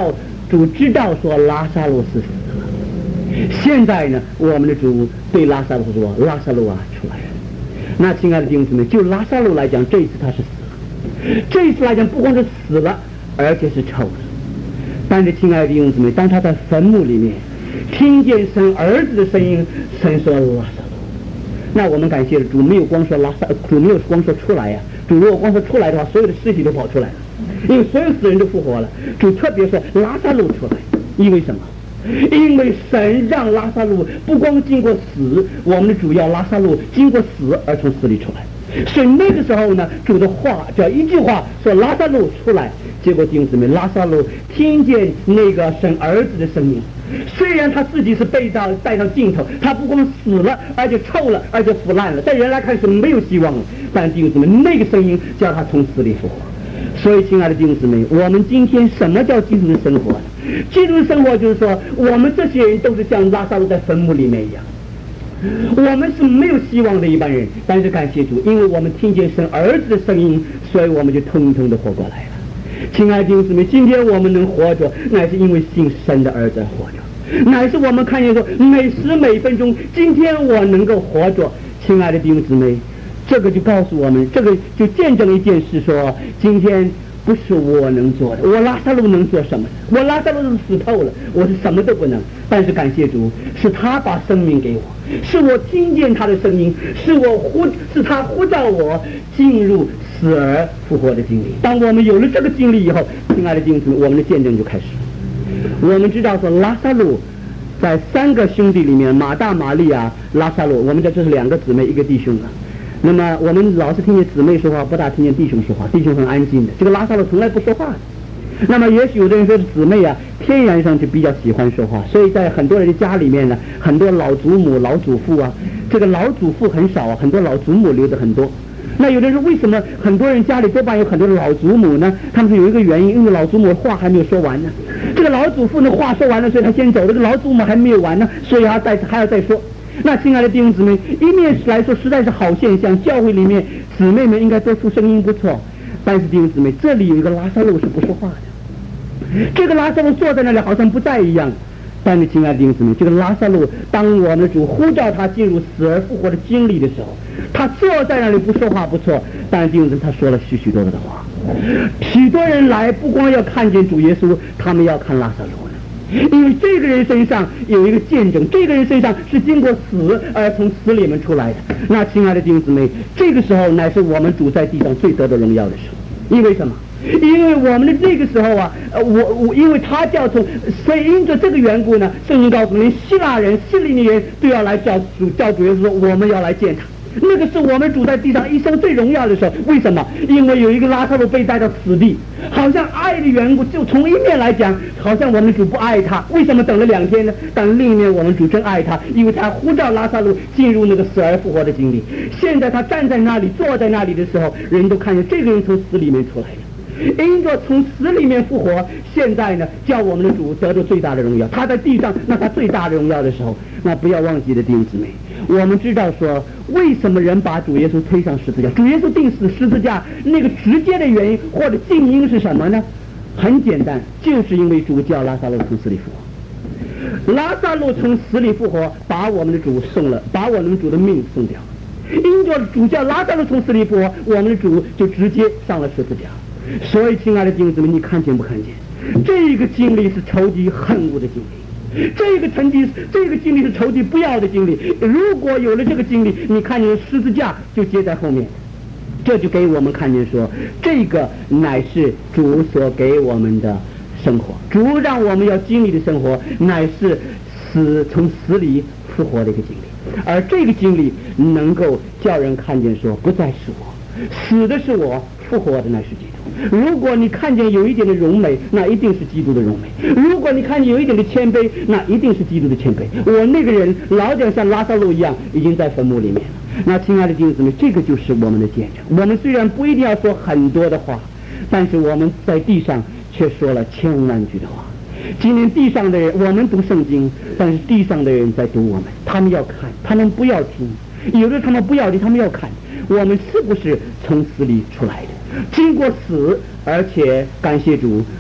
[SPEAKER 1] 主知道说拉撒路是死了。现在呢，我们的主对拉撒路说：“拉撒路啊，出来！”那亲爱的弟兄姊妹，就拉撒路来讲，这一次他是死了。这一次来讲，不光是死了，而且是臭了。但是亲爱的弟兄姊妹，当他在坟墓里面听见神儿子的声音，神说拉撒路。那我们感谢主，没有光说主没有光说出来呀。主如果光说出来的话，所有的尸体都跑出来了，因为所有死人都复活了。主特别说拉撒路出来，因为什么？因为神让拉撒路不光经过死，我们的主要拉撒路经过死而从死里出来。所以那个时候呢，主的话叫一句话说拉撒路出来。结果弟兄姊妹，拉撒路听见那个神儿子的声音，虽然他自己是被带到尽头，他不光死了，而且臭了，而且腐烂了，在人来看是没有希望了。但弟兄姊妹，那个声音叫他从死里复活。所以亲爱的弟兄姊妹，我们今天什么叫基督的生活呢？基督的生活就是说，我们这些人都是像拉撒路在坟墓里面一样，我们是没有希望的一般人。但是感谢主，因为我们听见神儿子的声音，所以我们就通通的活过来了。亲爱的弟兄姊妹，今天我们能活着，乃是因为信神的儿子而活着，乃是我们看见说每时每分钟，今天我能够活着。亲爱的弟兄姊妹，这个就告诉我们，这个就见证一件事，说今天不是我能做的，我拉撒路能做什么？我拉撒路是死透了，我是什么都不能。但是感谢主，是他把生命给我，是我听见他的声音，是他呼召我进入死而复活的经历。当我们有了这个经历以后，亲爱的弟兄姊妹，我们的见证就开始了。我们知道说拉撒路在三个兄弟里面，马大、玛利亚、拉撒路，我们这是两个姊妹一个弟兄啊。那么我们老是听见姊妹说话，不大听见弟兄说话，弟兄很安静的，这个拉撒路从来不说话的。那么也许有的人说姊妹啊，天然上就比较喜欢说话，所以在很多人的家里面呢，很多老祖母老祖父啊，这个老祖父很少啊，很多老祖母留的很多。那有的人说为什么很多人家里多半有很多老祖母呢？他们说有一个原因，因为老祖母话还没有说完呢，这个老祖父呢话说完了，所以他先走，这个老祖母还没有完呢，所以还要再说。那亲爱的弟兄姊妹，一面来说实在是好现象，教会里面姊妹们应该多出声音不错。但是弟兄姊妹，这里有一个拉撒路是不说话的，这个拉撒路坐在那里好像不在一样。但是亲爱的弟兄姊妹，这个拉撒路当我们的主呼召他进入死而复活的经历的时候，他坐在那里不说话不错，但是弟兄姊妹他说了许许多多的话。许多人来不光要看见主耶稣，他们要看拉撒路呢，因为这个人身上有一个见证，这个人身上是经过死而从死里面出来的。那亲爱的弟兄姊妹，这个时候乃是我们主在地上最得的荣耀的时候。因为什么？因为我们的这个时候啊，因为他叫从，所以因着这个缘故呢，圣经告诉我们，希腊人、希利尼人都要来叫主耶稣说，我们要来见他。那个是我们主在地上一生最荣耀的时候。为什么？因为有一个拉撒路被带到死地，好像爱的缘故，就从一面来讲，好像我们主不爱他。为什么等了2天呢？但另一面我们主真爱他，因为他呼召拉撒路进入那个死而复活的经历。现在他站在那里，坐在那里的时候，人都看见这个人从死里面出来的。因着从死里面复活，现在呢，叫我们的主得到最大的荣耀。他在地上那他最大的荣耀的时候，那不要忘记的弟兄姊妹，我们知道说，为什么人把主耶稣推上十字架？主耶稣钉死十字架那个直接的原因或者静因是什么呢？很简单，就是因为主叫拉撒路从死里复活。拉撒路从死里复活，把我们的主送了，把我们主的命送掉。因着主叫拉撒路从死里复活，我们的主就直接上了十字架。所以亲爱的弟兄姊妹，你看见不看见？这个经历是仇敌恨恶的经历，这个经历是仇敌不要的经历。如果有了这个经历，你看见十字架就接在后面，这就给我们看见说，这个乃是主所给我们的生活，主让我们要经历的生活，乃是从死里复活的一个经历。而这个经历能够叫人看见说，不再是我，死的是我，复活的乃是基督。如果你看见有一点的荣美，那一定是基督的荣美；如果你看见有一点的谦卑，那一定是基督的谦卑。我那个人老讲像拉撒路一样，已经在坟墓里面了。那亲爱的弟兄姊妹，这个就是我们的见证。我们虽然不一定要说很多的话，但是我们在地上却说了千万句的话。今天地上的人，我们读圣经，但是地上的人在读我们，他们要看，他们不要听，有的他们不要听，他们要看。我们是不是从死里出来的？经过死，而且感谢主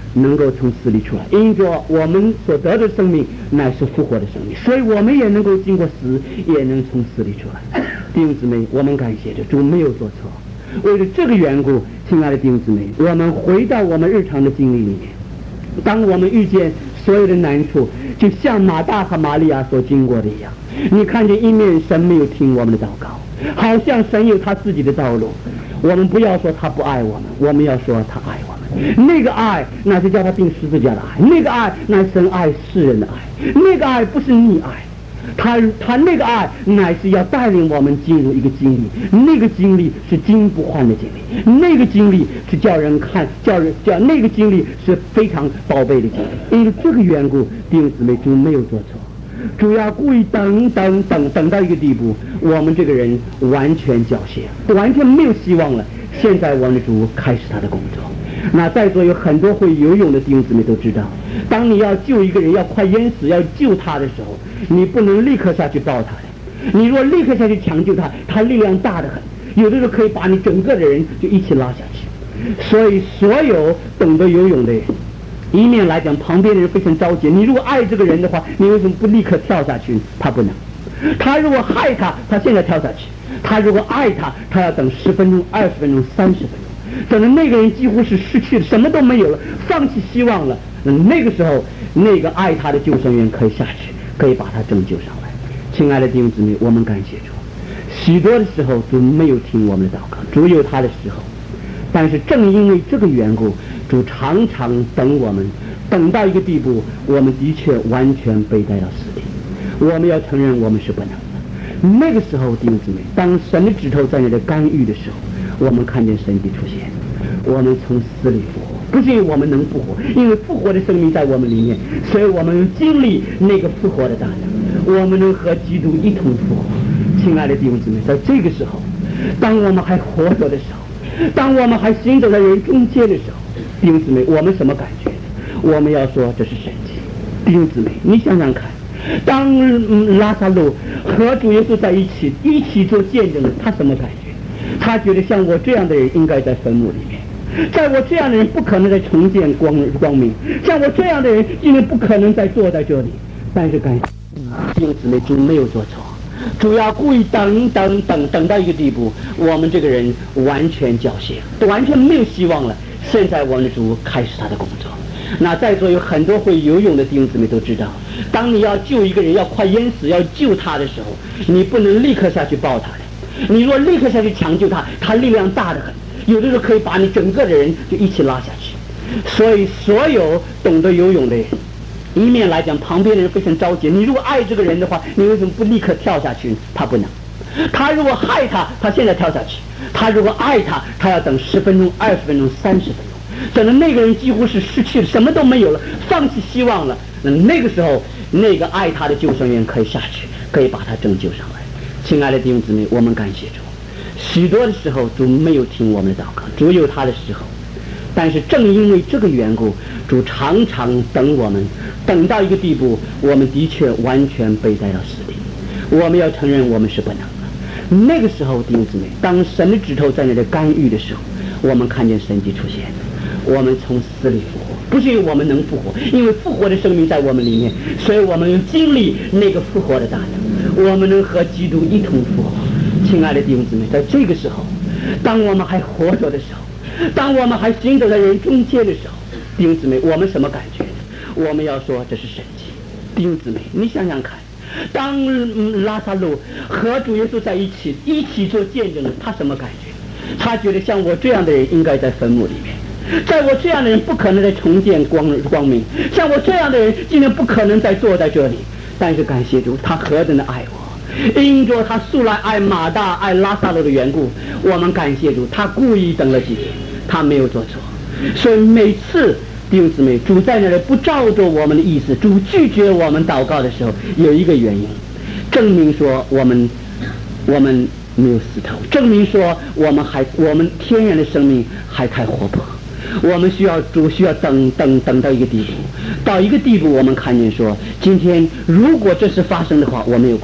[SPEAKER 1] 能够从死里出来，因着我们所得的生命乃是复活的生命，所以我们也能够经过死，也能从死里出来。弟兄姊妹，我们感谢主没有做错。为了这个缘故，亲爱的弟兄姊妹，我们回到我们日常的经历里面，当我们遇见所有的难处，就像马大和玛利亚所经过的一样，你看见一面神没有听我们的祷告，好像神有他自己的道路。我们不要说他不爱我们，我们要说他爱我们。那个爱那是叫他钉十字架的爱，那个爱乃是神爱世人的爱，那个爱不是溺爱，他那个爱乃是要带领我们进入一个经历，那个经历是经不换的经历，那个经历是叫人看，叫那个经历是非常宝贝的经历。因为这个缘故，弟兄姊妹就没有做错。主要故意等到一个地步，我们这个人完全缴械，完全没有希望了。现在我们的主开始他的工作。那在座有很多会游泳的弟兄姊妹都知道，当你要救一个人要快淹死要救他的时候，你不能立刻下去抱他的，你若立刻下去抢救他，他力量大得很，有的时候可以把你整个的人就一起拉下去。所以所有懂得游泳的人，一面来讲旁边的人非常着急，你如果爱这个人的话，你为什么不立刻跳下去？他不能。他如果害他，他现在跳下去；他如果爱他，他要等10分钟、20分钟、30分钟，等到那个人几乎是失去了，什么都没有了，放弃希望了，那个时候那个爱他的救生员可以下去，可以把他拯救上来。亲爱的弟兄姊妹，我们感谢主，许多的时候主没有听我们的祷告，主有他的时候，但是正因为这个缘故，主常常等我们，等到一个地步，我们的确完全被带到死里。我们要承认我们是不能的。那个时候，弟兄姊妹，当神的指头在那里干预的时候，我们看见神迹出现，我们从死里复活，不是因为我们能复活，因为复活的生命在我们里面，所以我们经历那个复活的大能，我们能和基督一同复活。亲爱的弟兄姊妹，在这个时候，当我们还活着的时候，当我们还行走在人中间的时候，弟兄姊妹，我们什么感觉？我们要说这是神迹。弟兄姊妹，你想想看，当拉撒路和主耶稣在一起做见证，他什么感觉？他觉得像我这样的人应该在坟墓里面，在我这样的人不可能再重见光明，像我这样的人今天不可能再坐在这里。但是感谢弟兄姊妹，主没有做错，主要故意等到一个地步，我们这个人完全缴械，完全没有希望了。现在我们的主开始他的工作。那在座有很多会游泳的弟兄姊妹都知道，当你要救一个人要快淹死要救他的时候，你不能立刻下去抱他的，你若立刻下去抢救他，他力量大得很，有的时候可以把你整个的人就一起拉下去。所以所有懂得游泳的人，一面来讲旁边的人非常着急，你如果爱这个人的话，你为什么不立刻跳下去？他不能。他如果害他，他现在跳下去；他如果爱他，他要等10分钟、20分钟、30分钟，等到那个人几乎是失去了，什么都没有了，放弃希望了，那个时候那个爱他的救生员可以下去，可以把他拯救上来。亲爱的弟兄姊妹，我们感谢主，许多的时候主没有听我们的祷告，主有他的时候，但是正因为这个缘故，主常常等我们，等到一个地步，我们的确完全被带到死里。我们要承认我们是不能的。那个时候，弟兄姊妹，当神的指头在那里干预的时候，我们看见神迹出现，我们从死里复活，不是因为我们能复活，因为复活的生命在我们里面，所以我们经历那个复活的大能，我们能和基督一同复活。亲爱的弟兄姊妹，在这个时候，当我们还活着的时候，当我们还行走在人中间的时候，弟兄姊妹，我们什么感觉？我们要说这是神迹。弟兄姊妹，你想想看，当拉撒路和主耶稣在一起做见证，他什么感觉？他觉得像我这样的人应该在坟墓里面，在我这样的人不可能再重见光明，像我这样的人今天不可能再坐在这里。但是感谢主，他何等的爱我，因着他素来爱马大爱拉撒路的缘故，我们感谢主，他故意等了几天，他没有做错。所以每次弟兄姊妹，主在那里不照着我们的意思，主拒绝我们祷告的时候，有一个原因，证明说我们没有死透，证明说我们天然的生命还太活泼，我们主需要等到一个地步，到一个地步，我们看见说，今天如果这事发生的话，我没有贡献。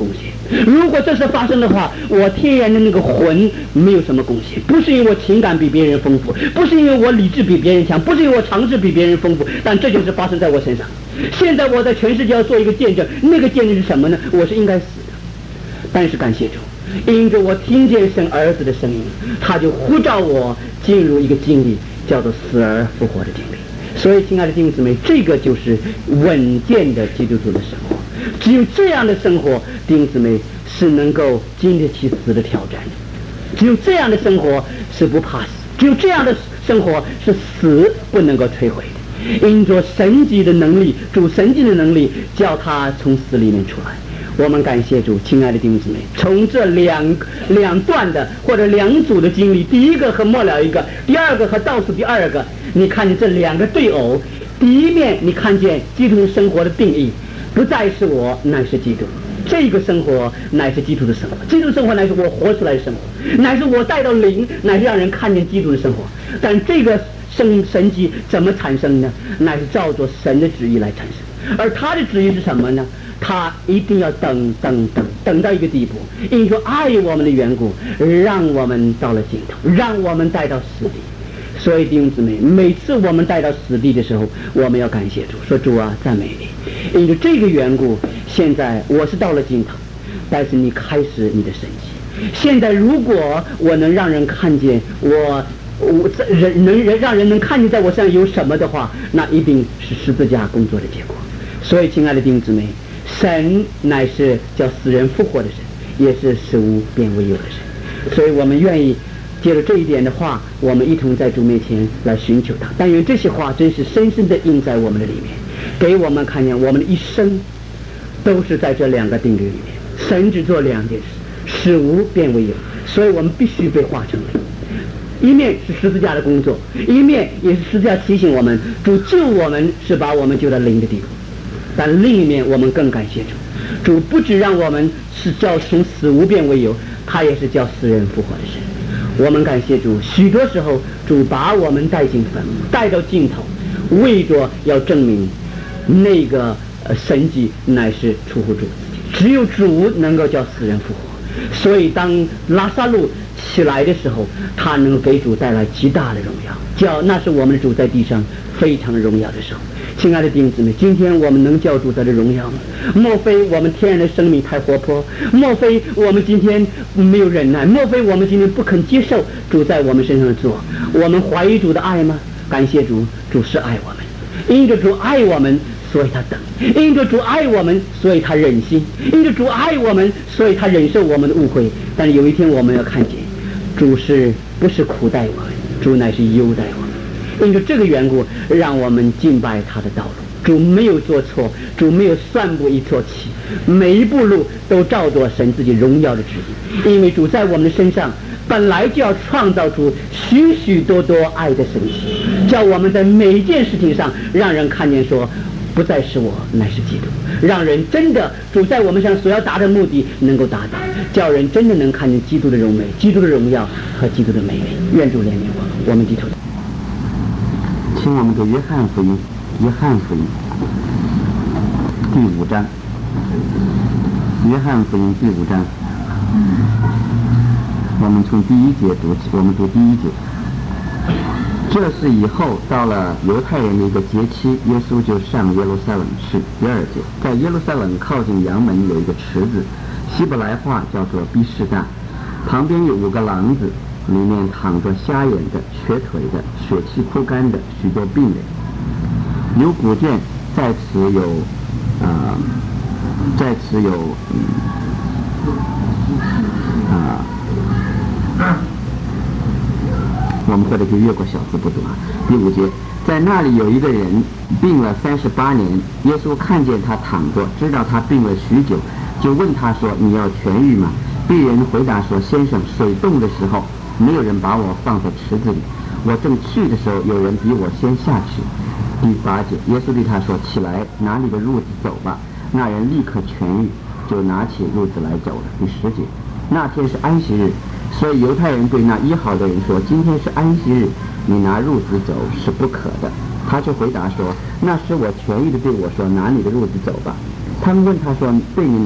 [SPEAKER 1] 如果这事发生的话，我天然的那个魂没有什么贡献，不是因为我情感比别人丰富，不是因为我理智比别人强，不是因为我常识比别人丰富，但这就是发生在我身上。现在我在全世界要做一个见证，那个见证是什么呢？我是应该死的，但是感谢主，因着我听见神儿子的声音，他就呼召我进入一个经历，叫做死而复活的经历。所以亲爱的弟兄姊妹，这个就是稳健的基督徒的生活。只有这样的生活，弟兄姊妹是能够经得起死的挑战的。只有这样的生活是不怕死，只有这样的生活是死不能够摧毁的。因着神迹的能力，主神迹的能力，叫他从死里面出来。我们感谢主，亲爱的弟兄姊妹，从这两段的或者两组的经历，第一个和末了一个，第二个和倒数第二个，你看见这两个对偶。第一面你看见基督生活的定义，不再是我，乃是基督。这个生活乃是基督的生活，基督生活乃是我活出来的生活，乃是我带到灵，乃是让人看见基督的生活。但这个神迹怎么产生呢？乃是照着神的旨意来产生。而他的旨意是什么呢？他一定要等到一个地步，因着爱我们的缘故，让我们到了尽头，让我们带到死地。所以弟兄姊妹，每次我们带到死地的时候，我们要感谢主，说主啊，赞美你。因着这个缘故，现在我是到了尽头，但是你开始你的神迹。现在如果我能让人看见我让人能看见在我身上有什么的话，那一定是十字架工作的结果。所以亲爱的弟兄姊妹，神乃是叫死人复活的神，也是使无变为有的神。所以我们愿意借着这一点的话，我们一同在主面前来寻求他。但愿这些话真是深深地印在我们的里面，给我们看见我们的一生都是在这两个定律里面。神只做两件事，使无变为有，所以我们必须被化成灵。一面是十字架的工作，一面也是十字架提醒我们，主救我们是把我们救到灵的地步。但另一面我们更感谢主，主不只让我们是叫从死无变为有，他也是叫死人复活的神。我们感谢主，许多时候主把我们带进坟墓，带到尽头，为着要证明那个神迹乃是出乎主自己，只有主能够叫死人复活。所以当拉撒路起来的时候，他能够给主带来极大的荣耀，那是我们的主在地上非常荣耀的时候。亲爱的弟兄姊妹，今天我们能叫主他的荣耀吗？莫非我们天然的生命太活泼？莫非我们今天没有忍耐？莫非我们今天不肯接受主在我们身上做？我们怀疑主的爱吗？感谢主，主是爱我们，因着主爱我们，所以他等；因着主爱我们，所以他忍心；因着主爱我们，所以他忍受我们的误会。但有一天我们要看见，主是不是苦待我们？主乃是优待我们。因着这个缘故，让我们敬拜他的道路。主没有做错，主没有算不一错棋，每一步路都照着神自己荣耀的旨意。因为主在我们的身上本来就要创造出许许多多爱的神奇，叫我们在每一件事情上让人看见说，不再是我，乃是基督，让人真的主在我们身上所要达的目的能够达到，叫人真的能看见基督的荣美、基督的荣耀和基督的美丽。愿主怜悯我们低头。
[SPEAKER 2] 请我们读约翰福音第5章。约翰福音第5章，我们从第1节读起。我们读第1节。这是以后到了犹太人的一个节期，耶稣就上耶路撒冷去。第2节，在耶路撒冷靠近阳门有一个池子，希伯来话叫做毕士大，旁边有5个廊子，里面躺着瞎眼的、瘸腿的、血气枯干的许多病人。有古卷在此有我们或者就越过小字不读啊。第5节，在那里有一个人病了38年，耶稣看见他躺着，知道他病了许久，就问他说：“你要痊愈吗？”病人回答说：“先生，水动的时候，没有人把我放在池子里，我正去的时候，有人比我先下去。”第8节，耶稣对他说：“起来，拿你的褥子走吧。”那人立刻痊愈，就拿起褥子来走了。第10节，那天是安息日，所以犹太人对那医好的人说：“今天是安息日，你拿褥子走是不可的。”他就回答说：“那时我痊愈的对我说：拿你的褥子走吧。”他们问他说：“对你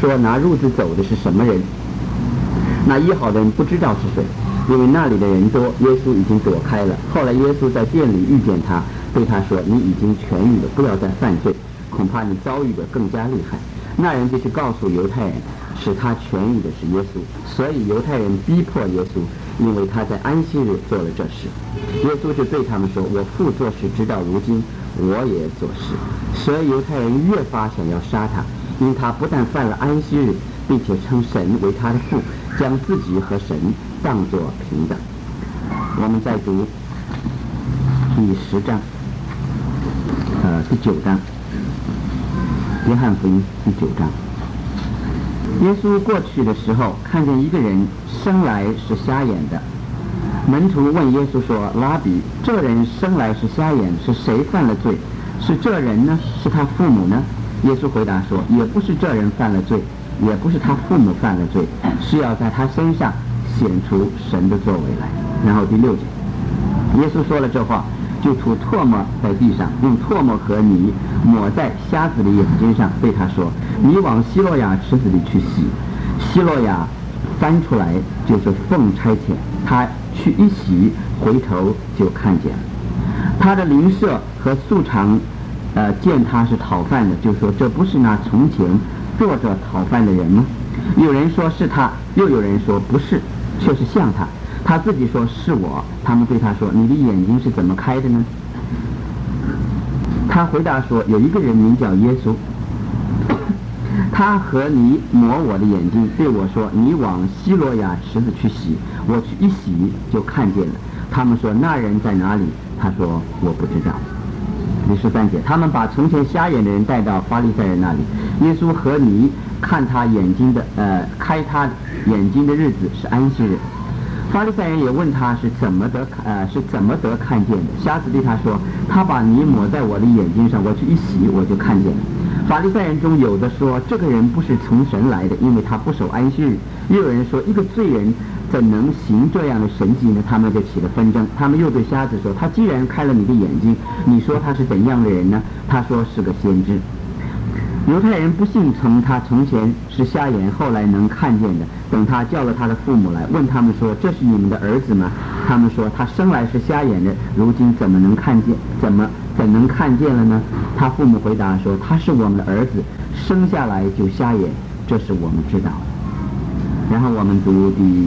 [SPEAKER 2] 说拿褥子走的是什么人？那医好的人不知道是谁，因为那里的人多，耶稣已经躲开了。后来耶稣在店里遇见他，对他说：你已经痊愈了，不要再犯罪，恐怕你遭遇的更加厉害。那人就去告诉犹太人，使他痊愈的是耶稣。所以犹太人逼迫耶稣，因为他在安息日做了这事。耶稣就对他们说：我父做事直到如今，我也做事。所以犹太人越发想要杀他，因为他不但犯了安息日，并且称神为他的父，将自己和神当作平等。我们再读第10章，第9章，约翰福音第9章。耶稣过去的时候，看见一个人生来是瞎眼的。门徒问耶稣说：拉比，这人生来是瞎眼，是谁犯了罪？是这人呢？是他父母呢？耶稣回答说：也不是这人犯了罪，也不是他父母犯了罪，是要在他身上显出神的作为来。然后第6节，耶稣说了这话，就吐唾沫在地上，用唾沫和泥抹在瞎子的眼睛上，对他说：你往希洛亚池子里去洗。希洛亚翻出来就是奉差遣，他去一洗，回头就看见了。他的邻舍和素常见他是讨饭的，就说：这不是那从前坐着讨饭的人吗？有人说是他，又有人说不是，却是像他。他自己说是我。他们对他说：你的眼睛是怎么开的呢？他回答说：有一个人名叫耶稣，他和泥抹我的眼睛，对我说：你往希罗亚池子去洗。我去一洗，就看见了。他们说：那人在哪里？他说：我不知道。第13节，他们把从前瞎眼的人带到法利赛人那里。耶稣和泥看他眼睛的开他眼睛的日子是安息日。法利赛人也问他是怎么得看见的。瞎子对他说：他把泥抹在我的眼睛上，我去一洗，我就看见了。法利赛人中有的说：这个人不是从神来的，因为他不守安息日。又有人说：一个罪人怎能行这样的神迹呢？他们就起了纷争。他们又对瞎子说：他既然开了你的眼睛，你说他是怎样的人呢？他说是个先知。犹太人不信他从前是瞎眼，后来能看见的。等他叫了他的父母来，问他们说：这是你们的儿子吗？他们说：他生来是瞎眼的，如今怎能看见了呢？他父母回答说：他是我们的儿子，生下来就瞎眼，这是我们知道的。然后我们读第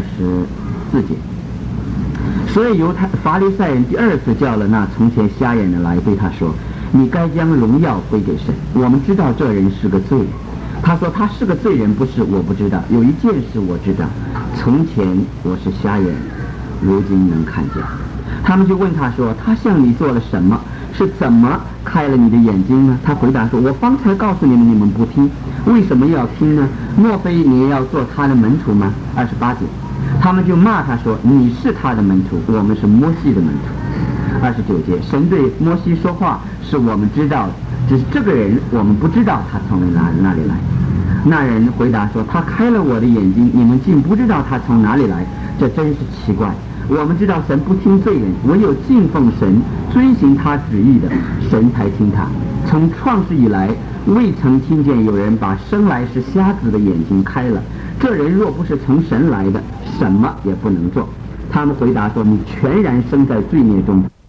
[SPEAKER 2] 24节。所以法利赛人第2次叫了那从前瞎眼的来，对他说：你该将荣耀归给神，我们知道这人是个罪人。他说：他是个罪人不是，我不知道。有一件事我知道，从前我是瞎眼，如今能看见。他们就问他说：他向你做了什么？是怎么开了你的眼睛呢？他回答说：我方才告诉你们，你们不听，为什么要听呢？莫非你也要做他的门徒吗？28节，他们就骂他说：你是他的门徒，我们是摩西的门徒。29节，神对摩西说话是我们知道的，只是这个人我们不知道他从哪里来。那人回答说：他开了我的眼睛，你们竟不知道他从哪里来，这真是奇怪。我们知道神不听罪人，唯有敬奉神遵行他旨意的，神才听他。从创世以来，未曾听见有人把生来是瞎子的眼睛开了。这人若不是从神来的，什么也不能做。他们回答说：你全然生在罪孽中，